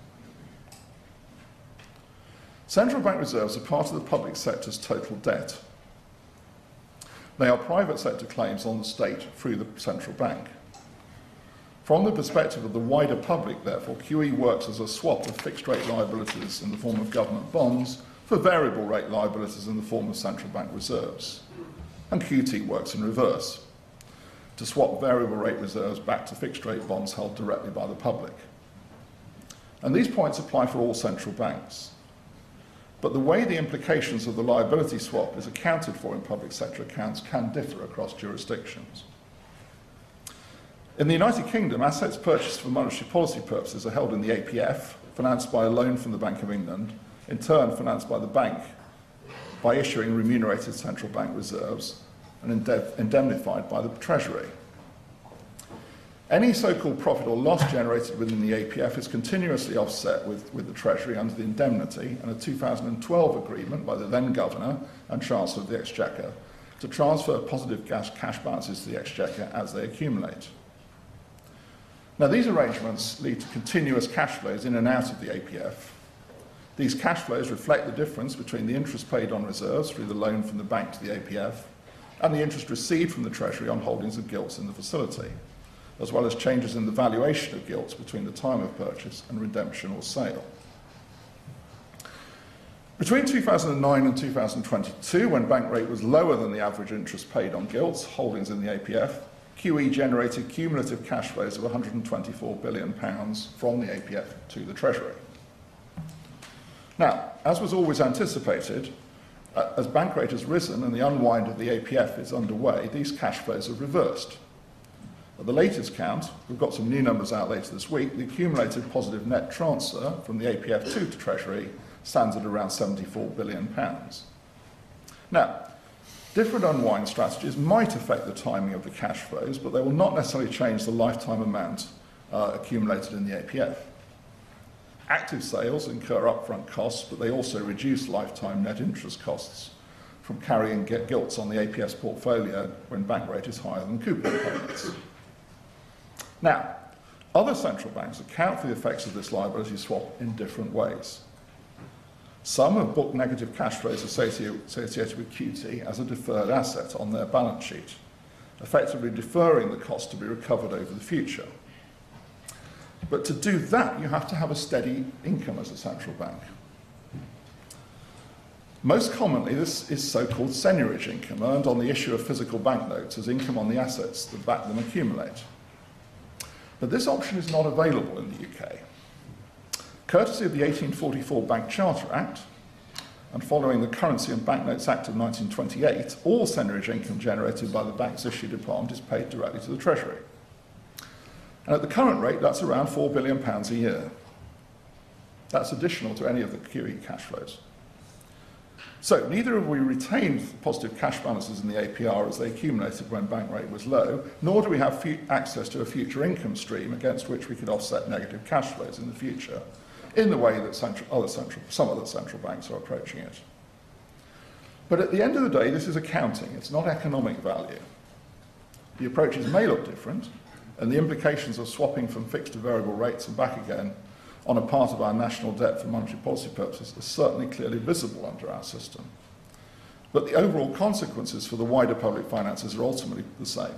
Central bank reserves are part of the public sector's total debt. They are private sector claims on the state through the central bank. From the perspective of the wider public, therefore, QE works as a swap of fixed-rate liabilities in the form of government bonds for variable-rate liabilities in the form of central bank reserves. And QT works in reverse, to swap variable-rate reserves back to fixed-rate bonds held directly by the public. And these points apply for all central banks. but the way the implications of the liability swap is accounted for in public sector accounts can differ across jurisdictions. In the United Kingdom, assets purchased for monetary policy purposes are held in the APF, financed by a loan from the Bank of England, in turn financed by the bank by issuing remunerated central bank reserves and indemnified by the Treasury. Any so-called profit or loss generated within the APF is continuously offset with the Treasury under the indemnity and a 2012 agreement by the then Governor and Chancellor of the Exchequer to transfer positive cash balances to the Exchequer as they accumulate. Now, these arrangements lead to continuous cash flows in and out of the APF. These cash flows reflect the difference between the interest paid on reserves through the loan from the bank to the APF and the interest received from the Treasury on holdings of gilts in the facility, as well as changes in the valuation of gilts between the time of purchase and redemption or sale. Between 2009 and 2022, when bank rate was lower than the average interest paid on gilts holdings in the APF, QE generated cumulative cash flows of £124 billion from the APF to the Treasury. Now, as was always anticipated, as bank rate has risen and the unwind of the APF is underway, these cash flows have reversed. At the latest count, we've got some new numbers out later this week, the accumulated positive net transfer from the APF2 to Treasury stands at around £74 billion. Now, different unwind strategies might affect the timing of the cash flows, but they will not necessarily change the lifetime amount accumulated in the APF. Active sales incur upfront costs, but they also reduce lifetime net interest costs from carrying gilts on the APS portfolio when bank rate is higher than coupon payments. Now, other central banks account for the effects of this liability swap in different ways. Some have booked negative cash flows associated with QT as a deferred asset on their balance sheet, effectively deferring the cost to be recovered over the future. But to do that, you have to have a steady income as a central bank. Most commonly, this is so-called seigniorage income, earned on the issue of physical banknotes as income on the assets that back them accumulate. But this option is not available in the UK. Courtesy of the 1844 Bank Charter Act, and following the Currency and Banknotes Act of 1928, all seigniorage income generated by the bank's issue department is paid directly to the Treasury. And at the current rate, that's around £4 billion a year. That's additional to any of the QE cash flows. So neither have we retained positive cash balances in the APR as they accumulated when bank rate was low, nor do we have access to a future income stream against which we could offset negative cash flows in the future, in the way that some other central banks are approaching it. But at the end of the day, this is accounting. It's not economic value. The approaches may look different, and the implications of swapping from fixed to variable rates and back again on a part of our national debt for monetary policy purposes is certainly clearly visible under our system. But the overall consequences for the wider public finances are ultimately the same.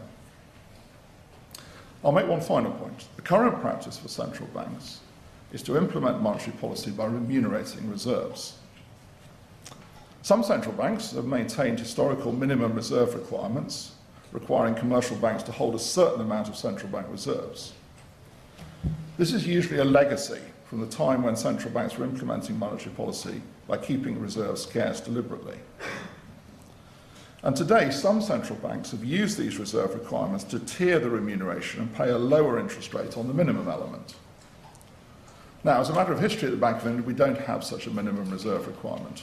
I'll make one final point. The current practice for central banks is to implement monetary policy by remunerating reserves. Some central banks have maintained historical minimum reserve requirements, requiring commercial banks to hold a certain amount of central bank reserves. This is usually a legacy from the time when central banks were implementing monetary policy by keeping reserves scarce deliberately. And today, some central banks have used these reserve requirements to tier the remuneration and pay a lower interest rate on the minimum element. Now, as a matter of history at the Bank of England, we don't have such a minimum reserve requirement.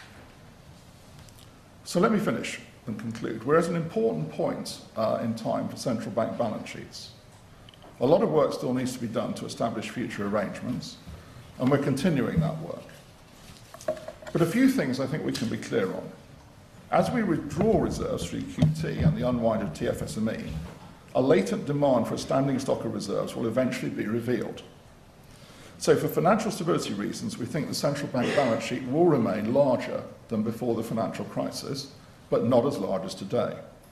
So let me finish and conclude. We're at an important point in time for central bank balance sheets. A lot of work still needs to be done to establish future arrangements, and we're continuing that work. But a few things I think we can be clear on. As we withdraw reserves through QT and the unwind of TFSME, a latent demand for a standing stock of reserves will eventually be revealed. So for financial stability reasons, we think the central bank balance sheet will remain larger than before the financial crisis, but not as large as today.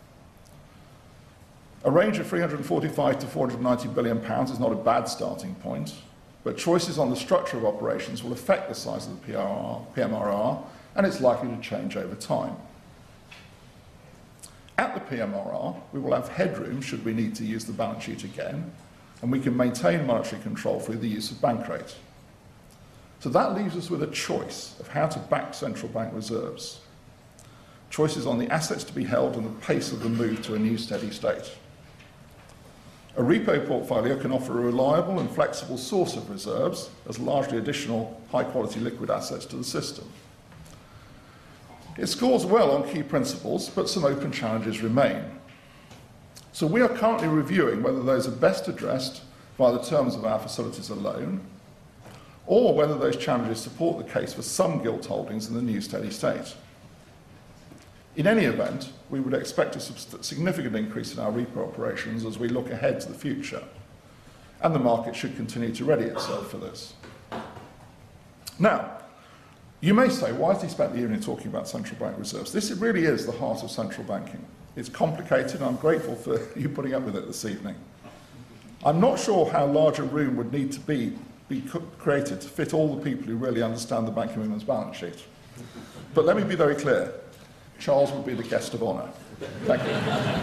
A range of £345 to £490 billion is not a bad starting point, but choices on the structure of operations will affect the size of the PMRR, and it's likely to change over time. At the PMRR, we will have headroom should we need to use the balance sheet again, and we can maintain monetary control through the use of bank rate. So that leaves us with a choice of how to back central bank reserves. Choices on the assets to be held and the pace of the move to a new steady state. A repo portfolio can offer a reliable and flexible source of reserves as largely additional high-quality liquid assets to the system. It scores well on key principles, but some open challenges remain. So we are currently reviewing whether those are best addressed by the terms of our facilities alone, or whether those challenges support the case for some gilt holdings in the new steady state. In any event, we would expect a significant increase in our repo operations as we look ahead to the future, and the market should continue to ready itself for this. Now, you may say, why has he spent the evening talking about central bank reserves? This really is the heart of central banking. It's complicated, and I'm grateful for you putting up with it this evening. I'm not sure how large a room would need to be created to fit all the people who really understand the Bank of England's balance sheet. But let me be very clear. Charles will be the guest of honour. Thank you.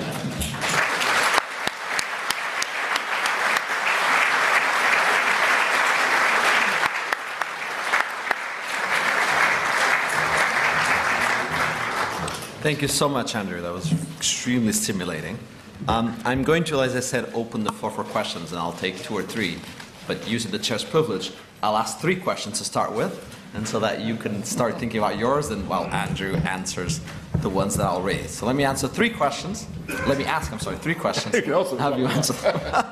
Thank you so much, Andrew. That was extremely stimulating. I'm going to, as I said, open the floor for questions, and I'll take 2 or 3. But using the chair's privilege, I'll ask 3 questions to start with, and so that you can start thinking about yours, and while Andrew answers the ones that I'll raise. So let me answer 3 questions. Let me ask, 3 questions. You can also have you answer them.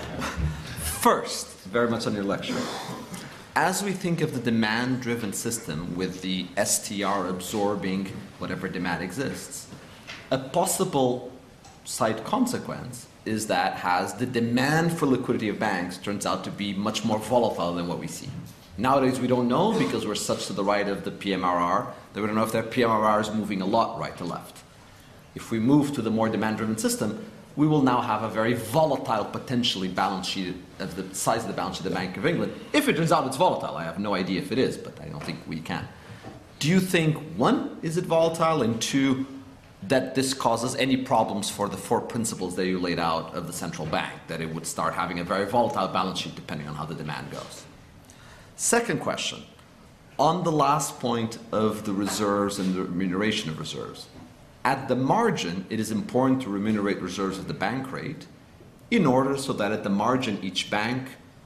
First, very much on your lecture. As we think of the demand-driven system with the STR absorbing whatever demand exists, a possible side consequence is that as the demand for liquidity of banks turns out to be much more volatile than what we see. Nowadays we don't know because we're such to the right of the PMRR that we don't know if that PMRR is moving a lot right to left. If we move to the more demand-driven system, we will now have a very volatile, potentially, balance sheet of the size of the balance sheet of the Bank of England. If it turns out it's volatile, I have no idea if it is, but I don't think we can. Do you think, 1, is it volatile, and 2, that this causes any problems for the 4 principles that you laid out of the central bank, that it would start having a very volatile balance sheet depending on how the demand goes? Second question, on the last point of the reserves and the remuneration of reserves, at the margin, it is important to remunerate reserves at the bank rate in order so that at the margin each bank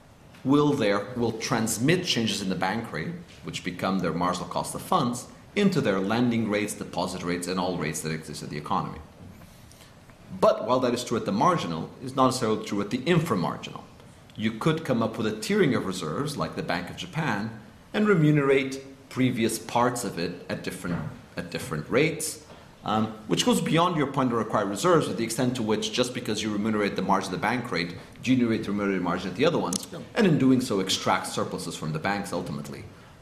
will transmit changes in the bank rate, which become their marginal cost of funds, into their lending rates, deposit rates, and all rates that exist in the economy. But while that is true at the marginal, it's not necessarily true at the inframarginal. You could come up with a tiering of reserves, like the Bank of Japan, and remunerate previous parts of it at different rates, which goes beyond your point of required reserves, to the extent to which just because you remunerate the margin of the bank rate, you generate the remunerated margin at the other ones, and in doing so extract surpluses from the banks ultimately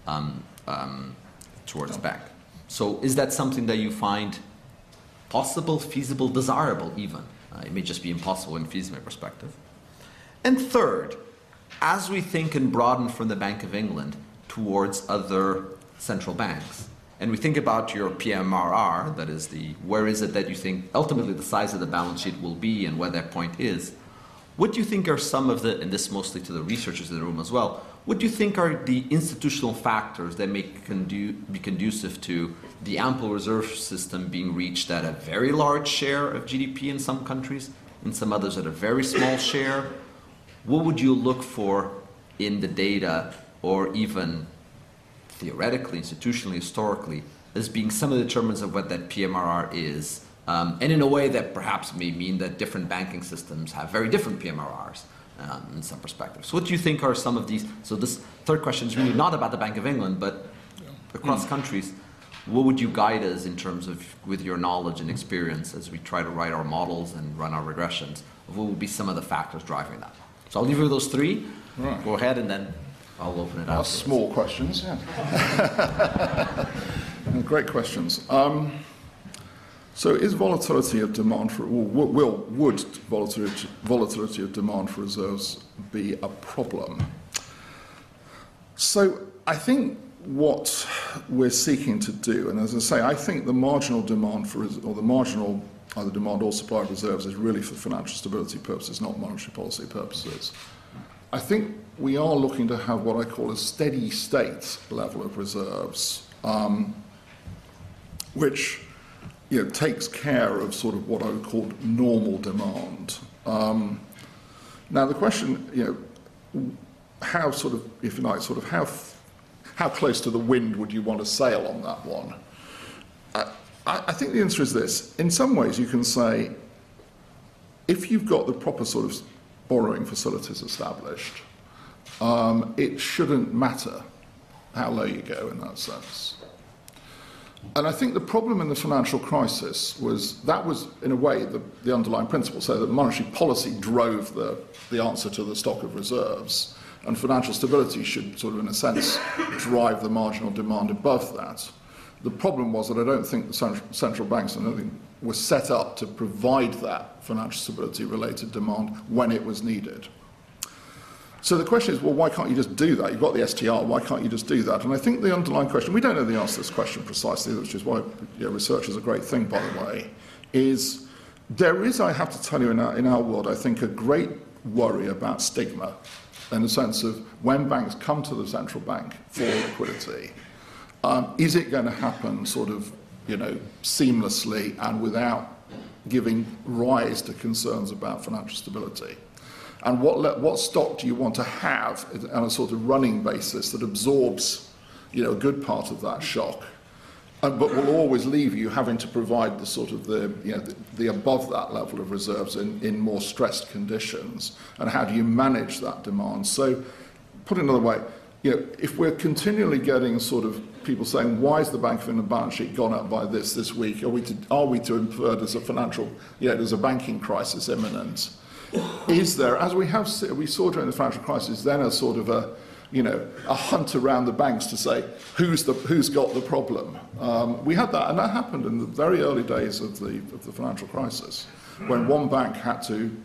towards the bank. So is that something that you find possible, feasible, desirable even? It may just be impossible in a feasibility perspective. And third, as we think and broaden from the Bank of England towards other central banks, and we think about your PMRR, that is where is it that you think ultimately the size of the balance sheet will be and where that point is, what do you think are some of the, and this mostly to the researchers in the room as well, what do you think are the institutional factors that may be conducive to the ample reserve system being reached at a very large share of GDP in some countries, in some others at a very small share? What would you look for in the data, or even theoretically, institutionally, historically, as being some of the determinants of what that PMRR is, and in a way that perhaps may mean that different banking systems have very different PMRRs in some perspectives. So what do you think are some of these? So this third question is really not about the Bank of England, but across countries. What would you guide us in terms of, with your knowledge and experience, as we try to write our models and run our regressions, of what would be some of the factors driving that? So I'll leave you with those 3. Right. Go ahead, and then I'll open it up. Small questions, yeah. Great questions. So is volatility of demand for, would volatility of demand for reserves be a problem? So I think what we're seeking to do, and as I say, I think the marginal demand for, or the marginal either demand or supply of reserves is really for financial stability purposes, not monetary policy purposes. I think we are looking to have what I call a steady state level of reserves, which takes care of sort of what I would call normal demand. Now the question, how sort of, if you like, sort of how close to the wind would you want to sail on that one? I think the answer is this. In some ways, you can say, if you've got the proper sort of borrowing facilities established, it shouldn't matter how low you go in that sense. And I think the problem in the financial crisis was, in a way, the underlying principle, so that monetary policy drove the answer to the stock of reserves, and financial stability should sort of, in a sense, drive the marginal demand above that. The problem was that I don't think the central banks were set up to provide that financial stability-related demand when it was needed. So the question is, well, why can't you just do that? You've got the STR, why can't you just do that? And I think the underlying question, we don't know the answer to this question precisely, which is why research is a great thing, by the way, is there is, I have to tell you, in our world, I think, a great worry about stigma, in the sense of when banks come to the central bank for liquidity, is it going to happen sort of, seamlessly and without giving rise to concerns about financial stability? And what stock do you want to have on a sort of running basis that absorbs, a good part of that shock, but will always leave you having to provide the sort of the above that level of reserves in more stressed conditions? And how do you manage that demand? So, put it another way, if we're continually getting sort of people saying, why is the Bank of England balance sheet gone up by this week? Are we to infer there's a financial, there's a banking crisis imminent? Is there, as we saw during the financial crisis, then a sort of a hunt around the banks to say who's got the problem? We had that, and that happened in the very early days of the financial crisis, when one bank had an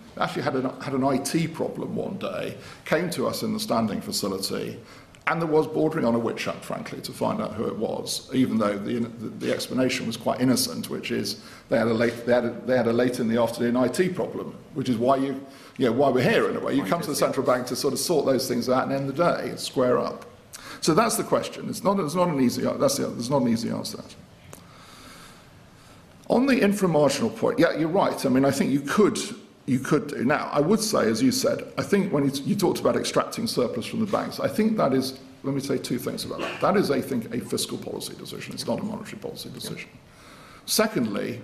IT problem one day, came to us in the standing facility, and there was bordering on a witch hunt, frankly, to find out who it was, even though the explanation was quite innocent, which is they had a late in the afternoon IT problem, which is why why we're here in a way. You come to the central bank to sort of sort those things out and end the day, square up. So that's the question. There's not an easy answer to that. On the inframarginal point, yeah, you're right. I mean, I think you could do. Now, I would say, as you said, I think when you talked about extracting surplus from the banks, I think that is, let me say two things about that. That is, I think, a fiscal policy decision. It's not a monetary policy decision. Yeah. Secondly,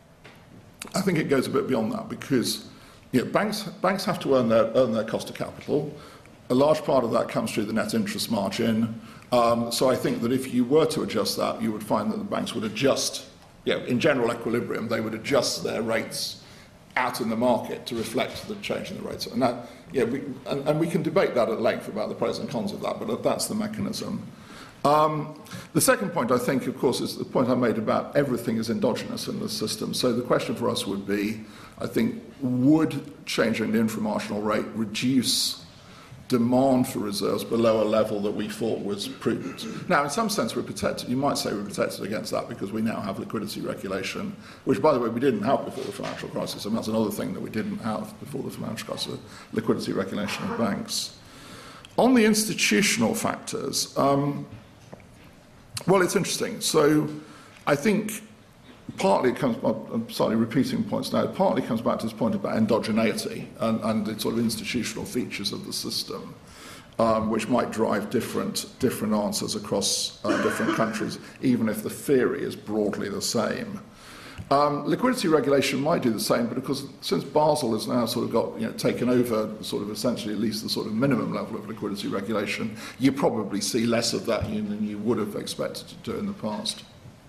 I think it goes a bit beyond that, because banks have to earn their cost of capital. A large part of that comes through the net interest margin. So I think that if you were to adjust that, you would find that the banks would adjust, in general equilibrium, they would adjust their rates out in the market to reflect the change in the rates. And that, we can debate that at length about the pros and cons of that, but that's the mechanism. The second point, I think, of course, is the point I made about everything is endogenous in the system. So the question for us would be, I think, would changing the inframarginal rate reduce demand for reserves below a level that we thought was prudent? Now, in some sense, we're protected. You might say we're protected against that because we now have liquidity regulation, which, by the way, we didn't have before the financial crisis. And that's another thing that we didn't have before the financial crisis, liquidity regulation of banks. On the institutional factors, well, it's interesting. So I think partly it comes, I'm slightly repeating points now, partly comes back to this point about endogeneity and the sort of institutional features of the system, which might drive different answers across different countries, even if the theory is broadly the same. Liquidity regulation might do the same, but because since Basel has now sort of got taken over sort of essentially at least the sort of minimum level of liquidity regulation, you probably see less of that than you would have expected to do in the past.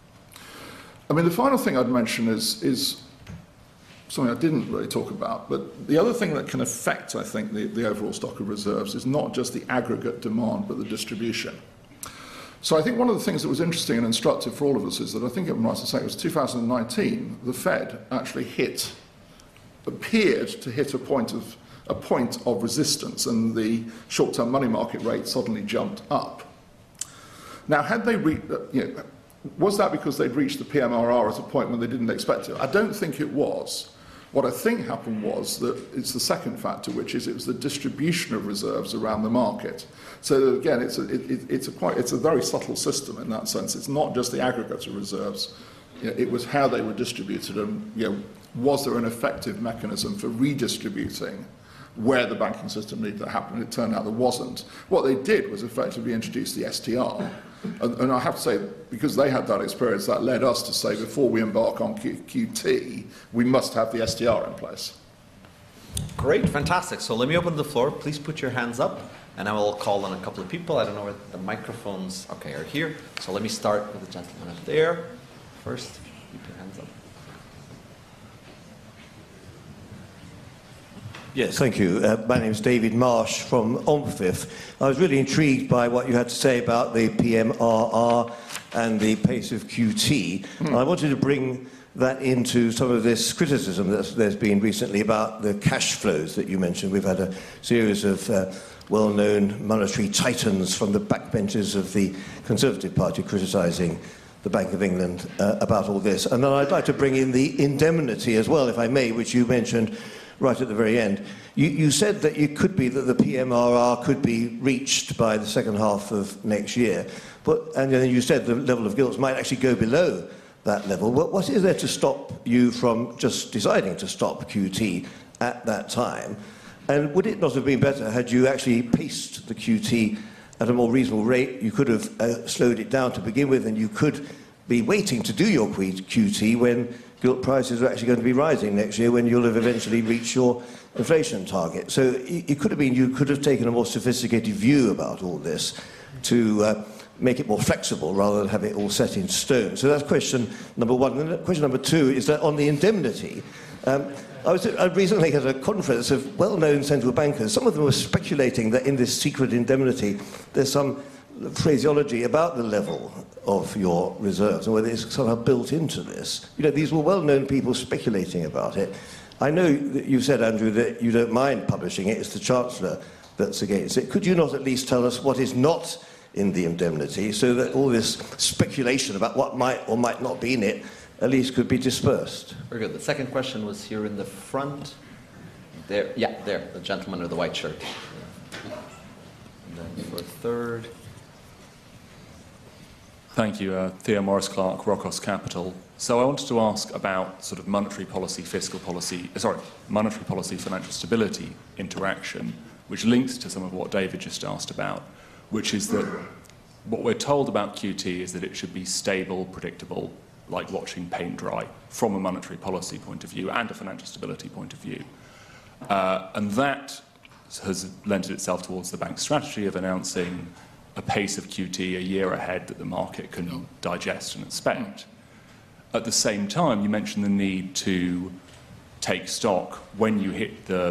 I mean, the final thing I'd mention is something I didn't really talk about, but the other thing that can affect, I think, the overall stock of reserves is not just the aggregate demand, but the distribution. So I think one of the things that was interesting and instructive for all of us is that I think I'm right to say it was 2019, the Fed actually appeared to hit a point of resistance, and the short-term money market rate suddenly jumped up. Now, had they was that because they'd reached the PMRR at a point when they didn't expect it? I don't think it was. What I think happened was that it's the second factor, which is it was the distribution of reserves around the market. So again, it's a very subtle system in that sense. It's not just the aggregate of reserves. It was how they were distributed, and was there an effective mechanism for redistributing where the banking system needed to happen? It turned out there wasn't. What they did was effectively introduce the STR. And I have to say, because they had that experience, that led us to say, before we embark on QT, we must have the STR in place. Great, fantastic. So let me open the floor. Please put your hands up, and I will call on a couple of people. I don't know where the microphones, are here. So let me start with the gentleman up there. First, keep your hands up. Yes, thank you. My name is David Marsh from OMFIF. I was really intrigued by what you had to say about the PMRR and the pace of QT. I wanted to bring that into some of this criticism that there's been recently about the cash flows that you mentioned. We've had a series of well-known monetary titans from the backbenches of the Conservative Party criticising the Bank of England about all this. And then I'd like to bring in the indemnity as well, if I may, which you mentioned right at the very end. You said that it could be that the PMRR could be reached by the second half of next year, and then you said the level of gilts might actually go below that level. What is there to stop you from just deciding to stop QT at that time? And would it not have been better had you actually paced the QT at a more reasonable rate? You could have slowed it down to begin with, and you could be waiting to do your QT when gilt prices are actually going to be rising next year, when you'll have eventually reached your inflation target. So it could have been, you could have taken a more sophisticated view about all this to make it more flexible rather than have it all set in stone. So that's question number one. And question number two is that on the indemnity, I recently had a conference of well-known central bankers. Some of them were speculating that in this secret indemnity there's some phraseology about the level of your reserves and whether it's somehow built into this. These were well-known people speculating about it. I know that you said, Andrew, that you don't mind publishing it. It's the Chancellor that's against it. Could you not at least tell us what is not in the indemnity so that all this speculation about what might or might not be in it at least could be dispersed? Very good. The second question was here in the front. There, there, the gentleman with the white shirt. And then for a third. Thank you. Theo Morris-Clark, Rokos Capital. So I wanted to ask about sort of monetary policy, monetary policy, financial stability interaction, which links to some of what David just asked about, which is that what we're told about QT is that it should be stable, predictable, like watching paint dry, from a monetary policy point of view and a financial stability point of view. And that has lent itself towards the bank's strategy of announcing a pace of QT a year ahead that the market can digest and expect. At the same time, you mentioned the need to take stock when you hit the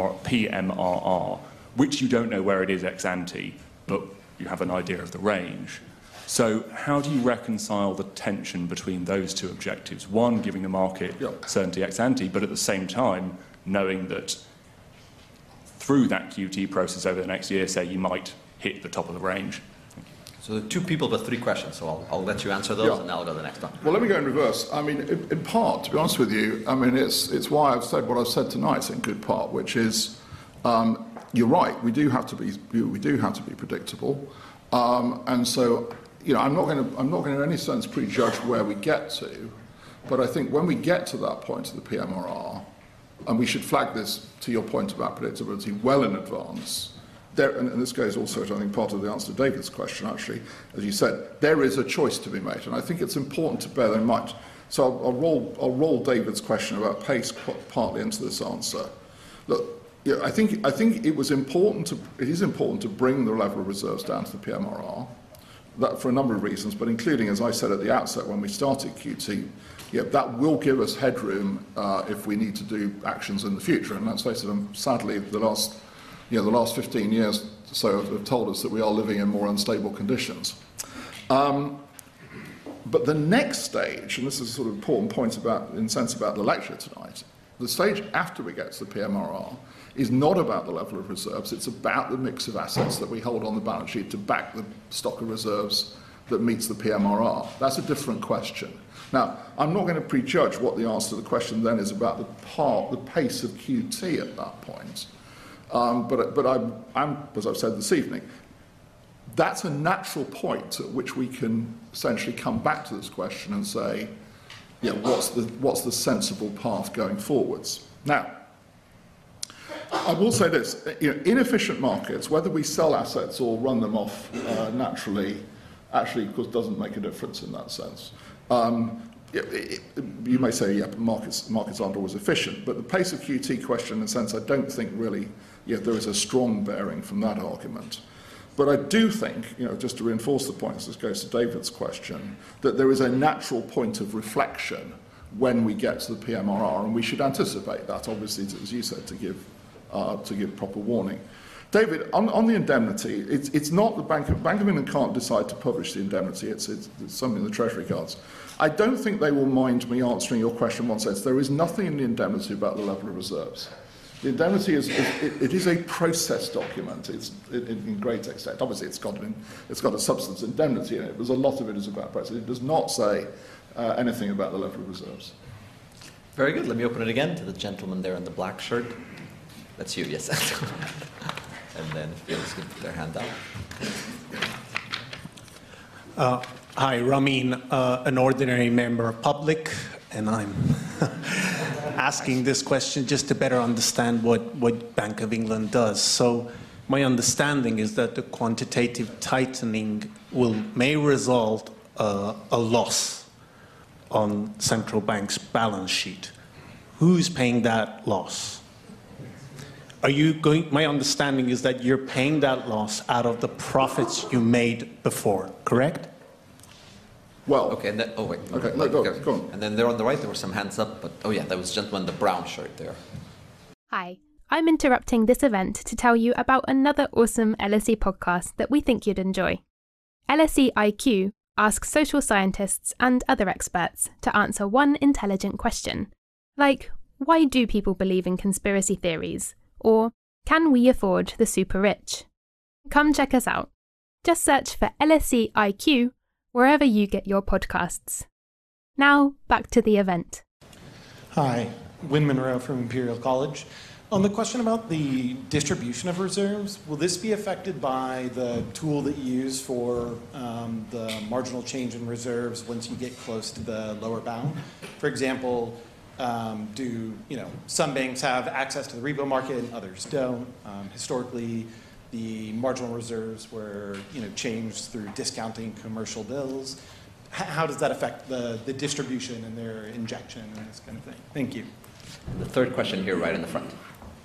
PMRR, which you don't know where it is ex ante, but you have an idea of the range. So how do you reconcile the tension between those two objectives? One, giving the market certainty ex ante, but at the same time, knowing that through that QT process over the next year, say, you might hit the top of the range. So there are two people but three questions, so I'll let you answer those and I'll go to the next one. Well, let me go in reverse. I mean, in part, to be honest with you, I mean, it's why I've said what I've said tonight in good part, which is, you're right, we do have to be predictable. And so, I'm not going to in any sense prejudge where we get to, but I think when we get to that point of the PMRR, and we should flag this, to your point about predictability, well in advance. And this goes also to, I think, part of the answer to David's question, actually. As you said, there is a choice to be made, and I think it's important to bear that in mind. So I'll roll David's question about pace partly into this answer. Look, I think it is important to bring the level of reserves down to the PMRR, that for a number of reasons, but including, as I said at the outset when we started QT, that will give us headroom if we need to do actions in the future. And let's face it, sadly, the last 15 years or so have told us that we are living in more unstable conditions. But the next stage, and this is a sort of important point about the lecture tonight, the stage after we get to the PMRR is not about the level of reserves, it's about the mix of assets that we hold on the balance sheet to back the stock of reserves that meets the PMRR. That's a different question. Now, I'm not going to prejudge what the answer to the question then is about the pace of QT at that point. But I'm, as I've said this evening, that's a natural point at which we can essentially come back to this question and say, yeah, what's the sensible path going forwards? Now, I will say this, inefficient markets, whether we sell assets or run them off naturally, actually, of course, doesn't make a difference in that sense. You may say, yeah, but markets aren't always efficient, but the pace of QT question, in a sense, I don't think really there is a strong bearing from that argument. But I do think, just to reinforce the point, as this goes to David's question, that there is a natural point of reflection when we get to the PMRR, and we should anticipate that, obviously, as you said, to give proper warning. David, on the indemnity, it's not the Bank of England can't decide to publish the indemnity. It's something the Treasury cards. I don't think they will mind me answering your question in one sense. There is nothing in the indemnity about the level of reserves. The indemnity is a process document. It's in great extent. Obviously, it's got a substance indemnity in it. There's a lot of it is about process. It does not say anything about the level of reserves. Very good. Let me open it again to the gentleman there in the black shirt. That's you, yes. And then if you can put their hand down. Hi, Ramin, an ordinary member of public, and I'm asking this question just to better understand what Bank of England does. So my understanding is that the quantitative tightening may result a loss on central bank's balance sheet. Who's paying that loss? My understanding is that you're paying that loss out of the profits you made before, correct? Well, okay, and go on. And then there on the right, there were some hands up, but that was the gentleman in the brown shirt there. Hi, I'm interrupting this event to tell you about another awesome LSE podcast that we think you'd enjoy. LSE IQ asks social scientists and other experts to answer one intelligent question, like, why do people believe in conspiracy theories? Or, can we afford the super rich? Come check us out. Just search for LSE IQ wherever you get your podcasts. Now, back to the event. Hi, Wynne Monroe from Imperial College. On the question about the distribution of reserves, will this be affected by the tool that you use for the marginal change in reserves once you get close to the lower bound? For example, do some banks have access to the repo market and others don't? Historically, the marginal reserves were changed through discounting commercial bills. How does that affect the distribution and their injection and this kind of thing? Thank you. The third question here, right in the front.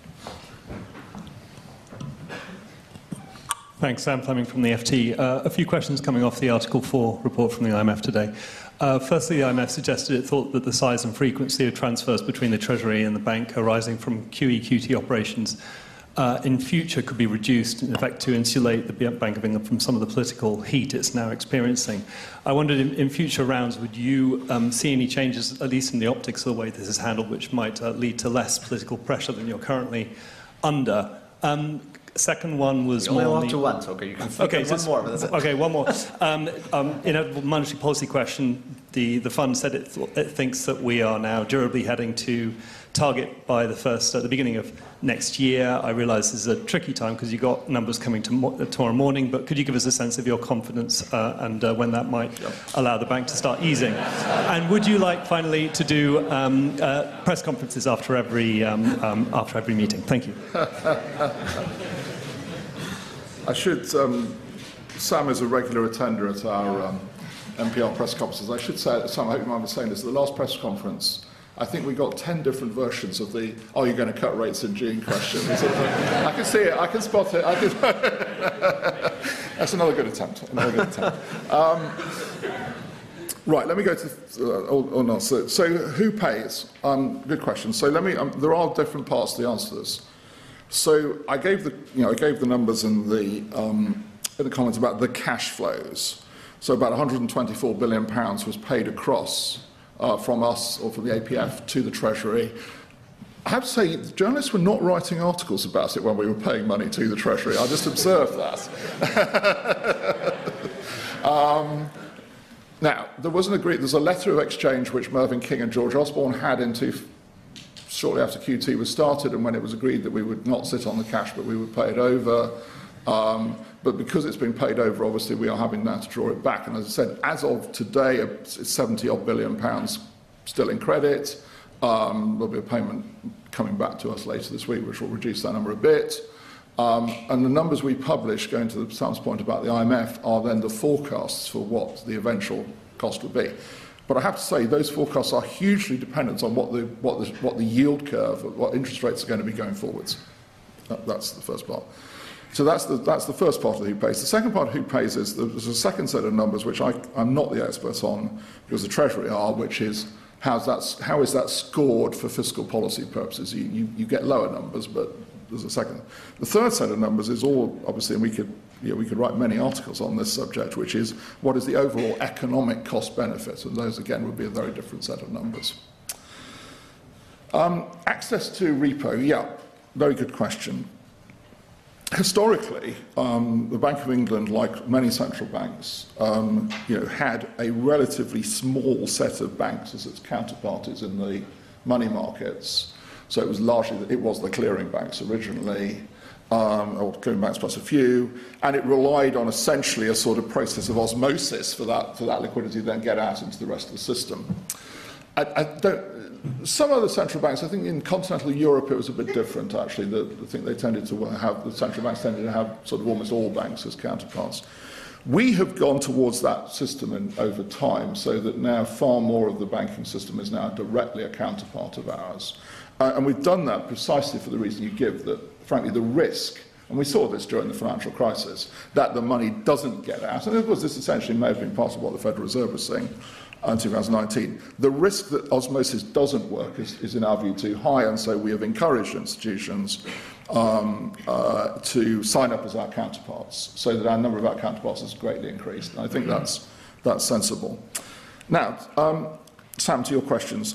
Thanks, Sam Fleming from the FT. A few questions coming off the Article 4 report from the IMF today. Firstly, the IMF suggested it thought that the size and frequency of transfers between the Treasury and the bank arising from QE/QT operations in future could be reduced, in effect, to insulate the Bank of England from some of the political heat it's now experiencing. I wondered, in future rounds, would you see any changes, at least in the optics of the way this is handled, which might lead to less political pressure than you're currently under? Second one was you only allowed to one, so you can one more. But that's it. Okay, one more. In a monetary policy question, the fund said it thinks that we are now durably heading to target by the beginning of next year. I realise this is a tricky time because you've got numbers coming tomorrow morning, but could you give us a sense of your confidence and when that might allow the bank to start easing? And would you like, finally, to do press conferences after every meeting? Thank you. I should, Sam is a regular attender at our NPR press conferences. I should say, Sam, I hope you mind me saying this, at the last press conference, I think we got 10 different versions of the, you're going to cut rates in June question. I can see it, I can spot it. That's another good attempt. Right, let me go to, so who pays? Good question. So there are different parts to the answer to this. So I gave the numbers in the comments about the cash flows. So about £124 billion was paid across from us or from the APF to the Treasury. I have to say, the journalists were not writing articles about it when we were paying money to the Treasury. I just observed that. Now, there's a letter of exchange which Mervyn King and George Osborne had shortly after QT was started, and when it was agreed that we would not sit on the cash but we would pay it over. But because it's been paid over, obviously we are having now to draw it back. And as I said, as of today, it's 70-odd billion pounds still in credit. There'll be a payment coming back to us later this week, which will reduce that number a bit. And the numbers we publish, going to Sam's point about the IMF, are then the forecasts for what the eventual cost would be. But I have to say, those forecasts are hugely dependent on what the yield curve, what interest rates are going to be going forwards. That's the first part. So that's the first part of who pays. The second part of who pays is there's a second set of numbers which I'm not the expert on, because the Treasury are, which is how is that scored for fiscal policy purposes. You get lower numbers, but there's a second. The third set of numbers is all, obviously, and we could write many articles on this subject, which is what is the overall economic cost benefit, and those again would be a very different set of numbers. Access to repo, yeah, very good question. Historically, the Bank of England, like many central banks, had a relatively small set of banks as its counterparties in the money markets. So it was the clearing banks originally, or clearing banks plus a few, and it relied on essentially a sort of process of osmosis for that liquidity to then get out into the rest of the system. Some other central banks, I think in continental Europe it was a bit different actually. The central banks tended to have sort of almost all banks as counterparts. We have gone towards that system over time, so that now far more of the banking system is now directly a counterpart of ours. And we've done that precisely for the reason you give, that frankly the risk, and we saw this during the financial crisis, that the money doesn't get out. And of course this essentially may have been part of what the Federal Reserve was saying in 2019. The risk that osmosis doesn't work is in our view too high, and so we have encouraged institutions to sign up as our counterparts, so that our number of our counterparts has greatly increased. And I think that's sensible. Now, Sam, to your questions.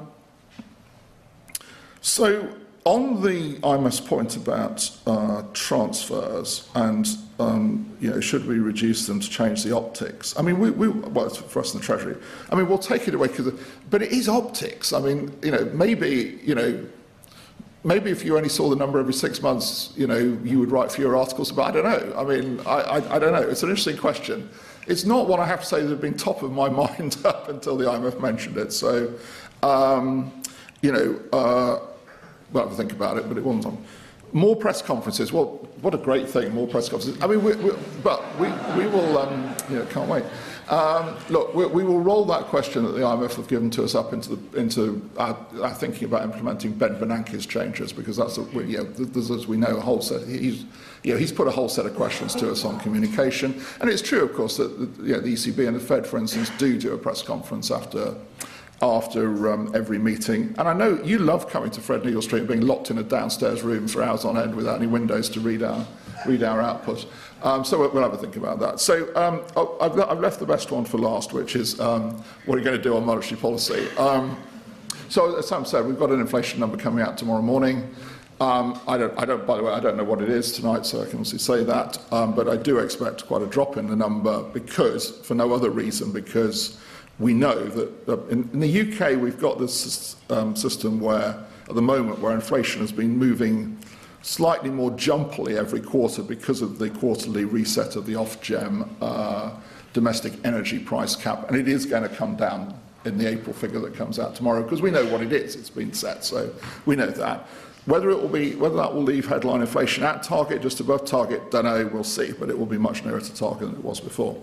So on the IMF's point about transfers and should we reduce them to change the optics? I mean, well, it's for us in the Treasury. I mean, we'll take it away but it is optics. I mean, maybe if you only saw the number every 6 months, you would write fewer articles. But I don't know. I mean, I don't know. It's an interesting question. It's not one I have to say that had been top of my mind up until the IMF mentioned it. So, we'll have to think about it, but it wasn't on. More press conferences. Well, what a great thing, more press conferences. I mean, we will, can't wait. Look, we will roll that question that the IMF have given to us up into our thinking about implementing Ben Bernanke's changes, because that's, there's, as we know, a whole set. He's put a whole set of questions to us on communication. And it's true, of course, that the ECB and the Fed, for instance, do a press conference after every meeting. And I know you love coming to Fred Neal Street and being locked in a downstairs room for hours on end without any windows to read our output. So we'll have a think about that. So I've left the best one for last, which is what are you going to do on monetary policy? So as Sam said, we've got an inflation number coming out tomorrow morning. By the way, I don't know what it is tonight, so I can obviously say that. But I do expect quite a drop in the number for no other reason, because we know that in the UK we've got this system where, at the moment, where inflation has been moving slightly more jumpily every quarter because of the quarterly reset of the Ofgem domestic energy price cap, and it is going to come down in the April figure that comes out tomorrow, because we know what it is. It's been set, so we know that. Whether that will leave headline inflation at target, just above target, don't know. We'll see, but it will be much nearer to target than it was before.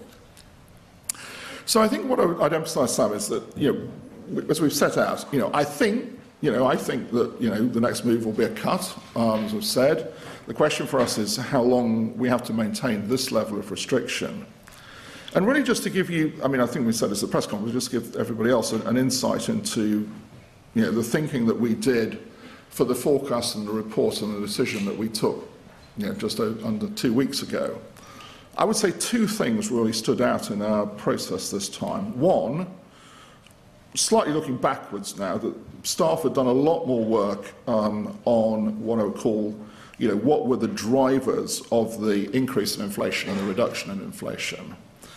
So I think what I'd emphasise, Sam, is that as we've set out, I think that the next move will be a cut, as I've said. The question for us is how long we have to maintain this level of restriction. And really, just to give you, I think we said this at the press conference, just to give everybody else an insight into the thinking that we did for the forecast and the report and the decision that we took just under 2 weeks ago. I would say two things really stood out in our process this time. One, slightly looking backwards now, that staff had done a lot more work on what I would call, what were the drivers of the increase in inflation and the reduction in inflation.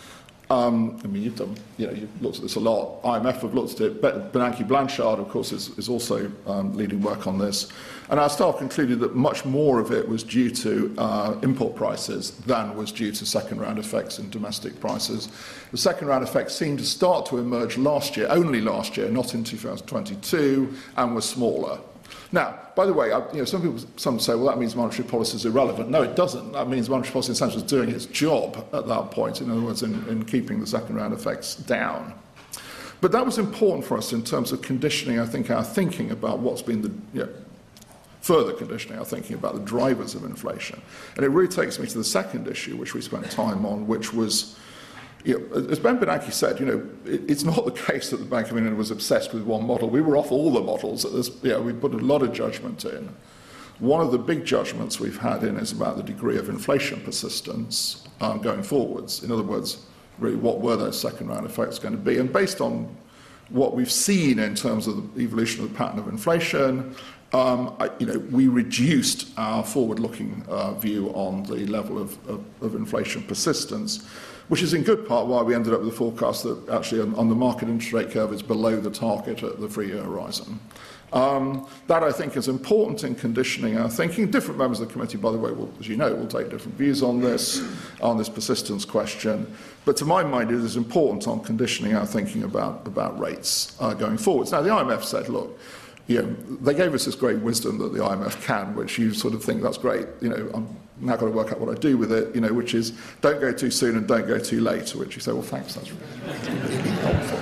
I mean, you've looked at this a lot. IMF have looked at it. Bernanke Blanchard, of course, is also leading work on this. And our staff concluded that much more of it was due to import prices than was due to second-round effects in domestic prices. The second-round effects seemed to start to emerge last year, only last year, not in 2022, and were smaller. Now, by the way, some say, well, that means monetary policy is irrelevant. No, it doesn't. That means monetary policy in a sense was doing its job at that point, in other words, in keeping the second-round effects down. But that was important for us in terms of conditioning, I think, our thinking about what's been further conditioning our thinking about the drivers of inflation. And it really takes me to the second issue, which we spent time on, which was, as Ben Bernanke said, it's not the case that the Bank of England was obsessed with one model. We were off all the models. We put a lot of judgment in. One of the big judgments we've had in is about the degree of inflation persistence going forwards. In other words, really, what were those second-round effects going to be? And based on what we've seen in terms of the evolution of the pattern of inflation, we reduced our forward-looking view on the level of inflation persistence, which is in good part why we ended up with a forecast that actually on the market interest rate curve is below the target at the 3-year horizon. That, I think, is important in conditioning our thinking. Different members of the committee, by the way, as you know, will take different views on this persistence question. But to my mind, it is important on conditioning our thinking about rates going forwards. Now, the IMF said, look, they gave us this great wisdom that the IMF can, which you sort of think that's great. I'm now got to work out what I do with it, which is don't go too soon and don't go too late, to which you say, well, thanks, that's really helpful.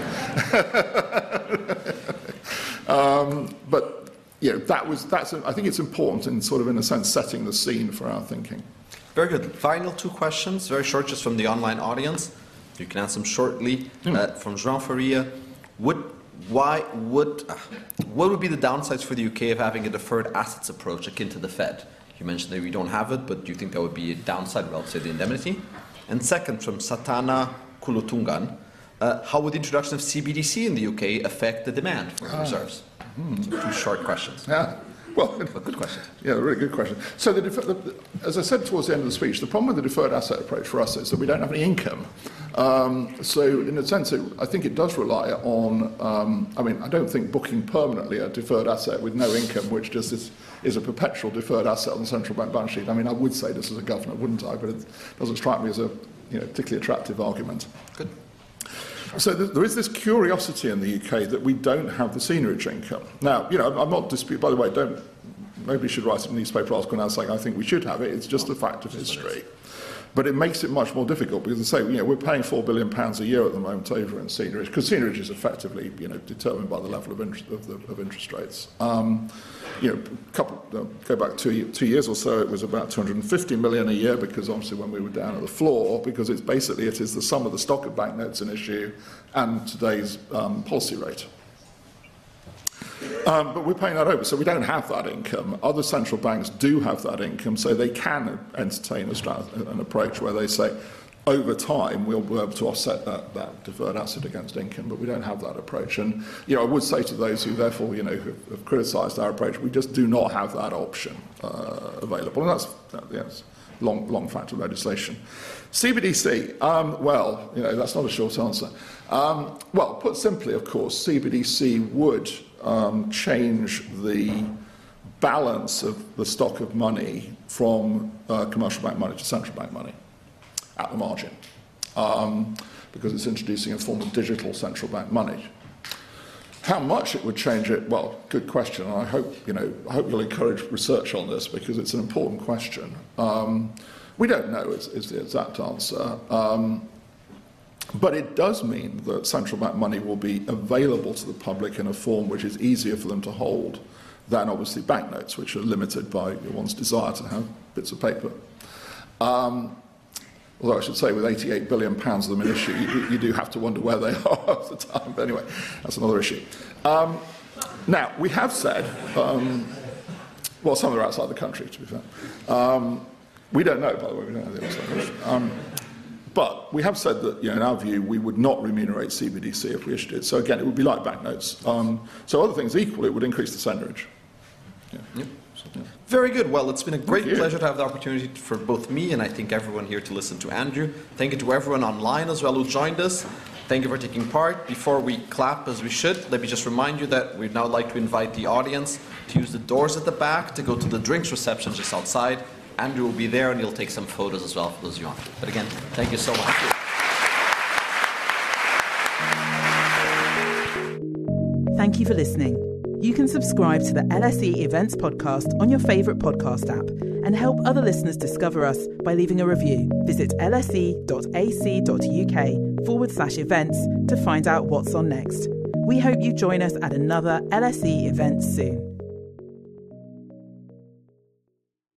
But I think it's important in sort of, in a sense, setting the scene for our thinking. Very good. Final 2 questions, very short, just from the online audience. You can answer them shortly. From Jean Faria. What would be the downsides for the UK of having a deferred assets approach akin to the Fed? You mentioned that we don't have it, but do you think that would be a downside relative to the indemnity? And second, from Satana Kulutungan, how would the introduction of CBDC in the UK affect the demand for reserves? So 2 short questions. Yeah. Well, but good question. Yeah, really good question. So, as I said towards the end of the speech, the problem with the deferred asset approach for us is that we don't have any income. So, in a sense, I think it does rely on, I don't think booking permanently a deferred asset with no income, which just is a perpetual deferred asset on the central bank balance sheet. I mean, I would say this as a governor, wouldn't I? But it doesn't strike me as a particularly attractive argument. Good. So there is this curiosity in the UK that we don't have the seigniorage income. Now, I'm not disputing, by the way, nobody should write a newspaper article now saying I think we should have it. It's just a fact of history. But it makes it much more difficult because, as I say, we're paying £4 billion a year at the moment over in seigniorage, because seigniorage is effectively, determined by the level of interest rates. Go back 2 years or so, it was about 250 million a year, because obviously when we were down at the floor, because it is the sum of the stock of banknotes in issue and today's policy rate. But we're paying that over, so we don't have that income. Other central banks do have that income, so they can entertain an approach where they say, over time, we'll be able to offset that deferred asset against income, but we don't have that approach. And I would say to those who therefore have criticised our approach, we just do not have that option available, and that's long factor legislation. CBDC, that's not a short answer. Well, put simply, of course, CBDC would change the balance of the stock of money from commercial bank money to central bank money at the margin, because it's introducing a form of digital central bank money. How much it would change it? Well, good question. And I hope you'll encourage research on this, because it's an important question. We don't know is the exact answer. But it does mean that central bank money will be available to the public in a form which is easier for them to hold than, obviously, banknotes, which are limited by one's desire to have bits of paper. Although I should say, with £88 billion of them in issue, you do have to wonder where they are at the time. But anyway, that's another issue. Now, we have said, some are outside the country, to be fair. We don't know, by the way, we don't know the outside country. But we have said that, in our view, we would not remunerate CBDC if we issued it. So again, it would be like banknotes. So other things equal, it would increase the seigniorage. Yeah. Yep. Very good. Well, it's been a great pleasure to have the opportunity for both me and I think everyone here to listen to Andrew. Thank you to everyone online as well who joined us. Thank you for taking part. Before we clap as we should, let me just remind you that we'd now like to invite the audience to use the doors at the back to go to the drinks reception just outside. Andrew will be there and he'll take some photos as well for those of you on. But again, thank you so much. Thank you for listening. You can subscribe to the LSE Events podcast on your favourite podcast app and help other listeners discover us by leaving a review. Visit lse.ac.uk/events to find out what's on next. We hope you join us at another LSE event soon.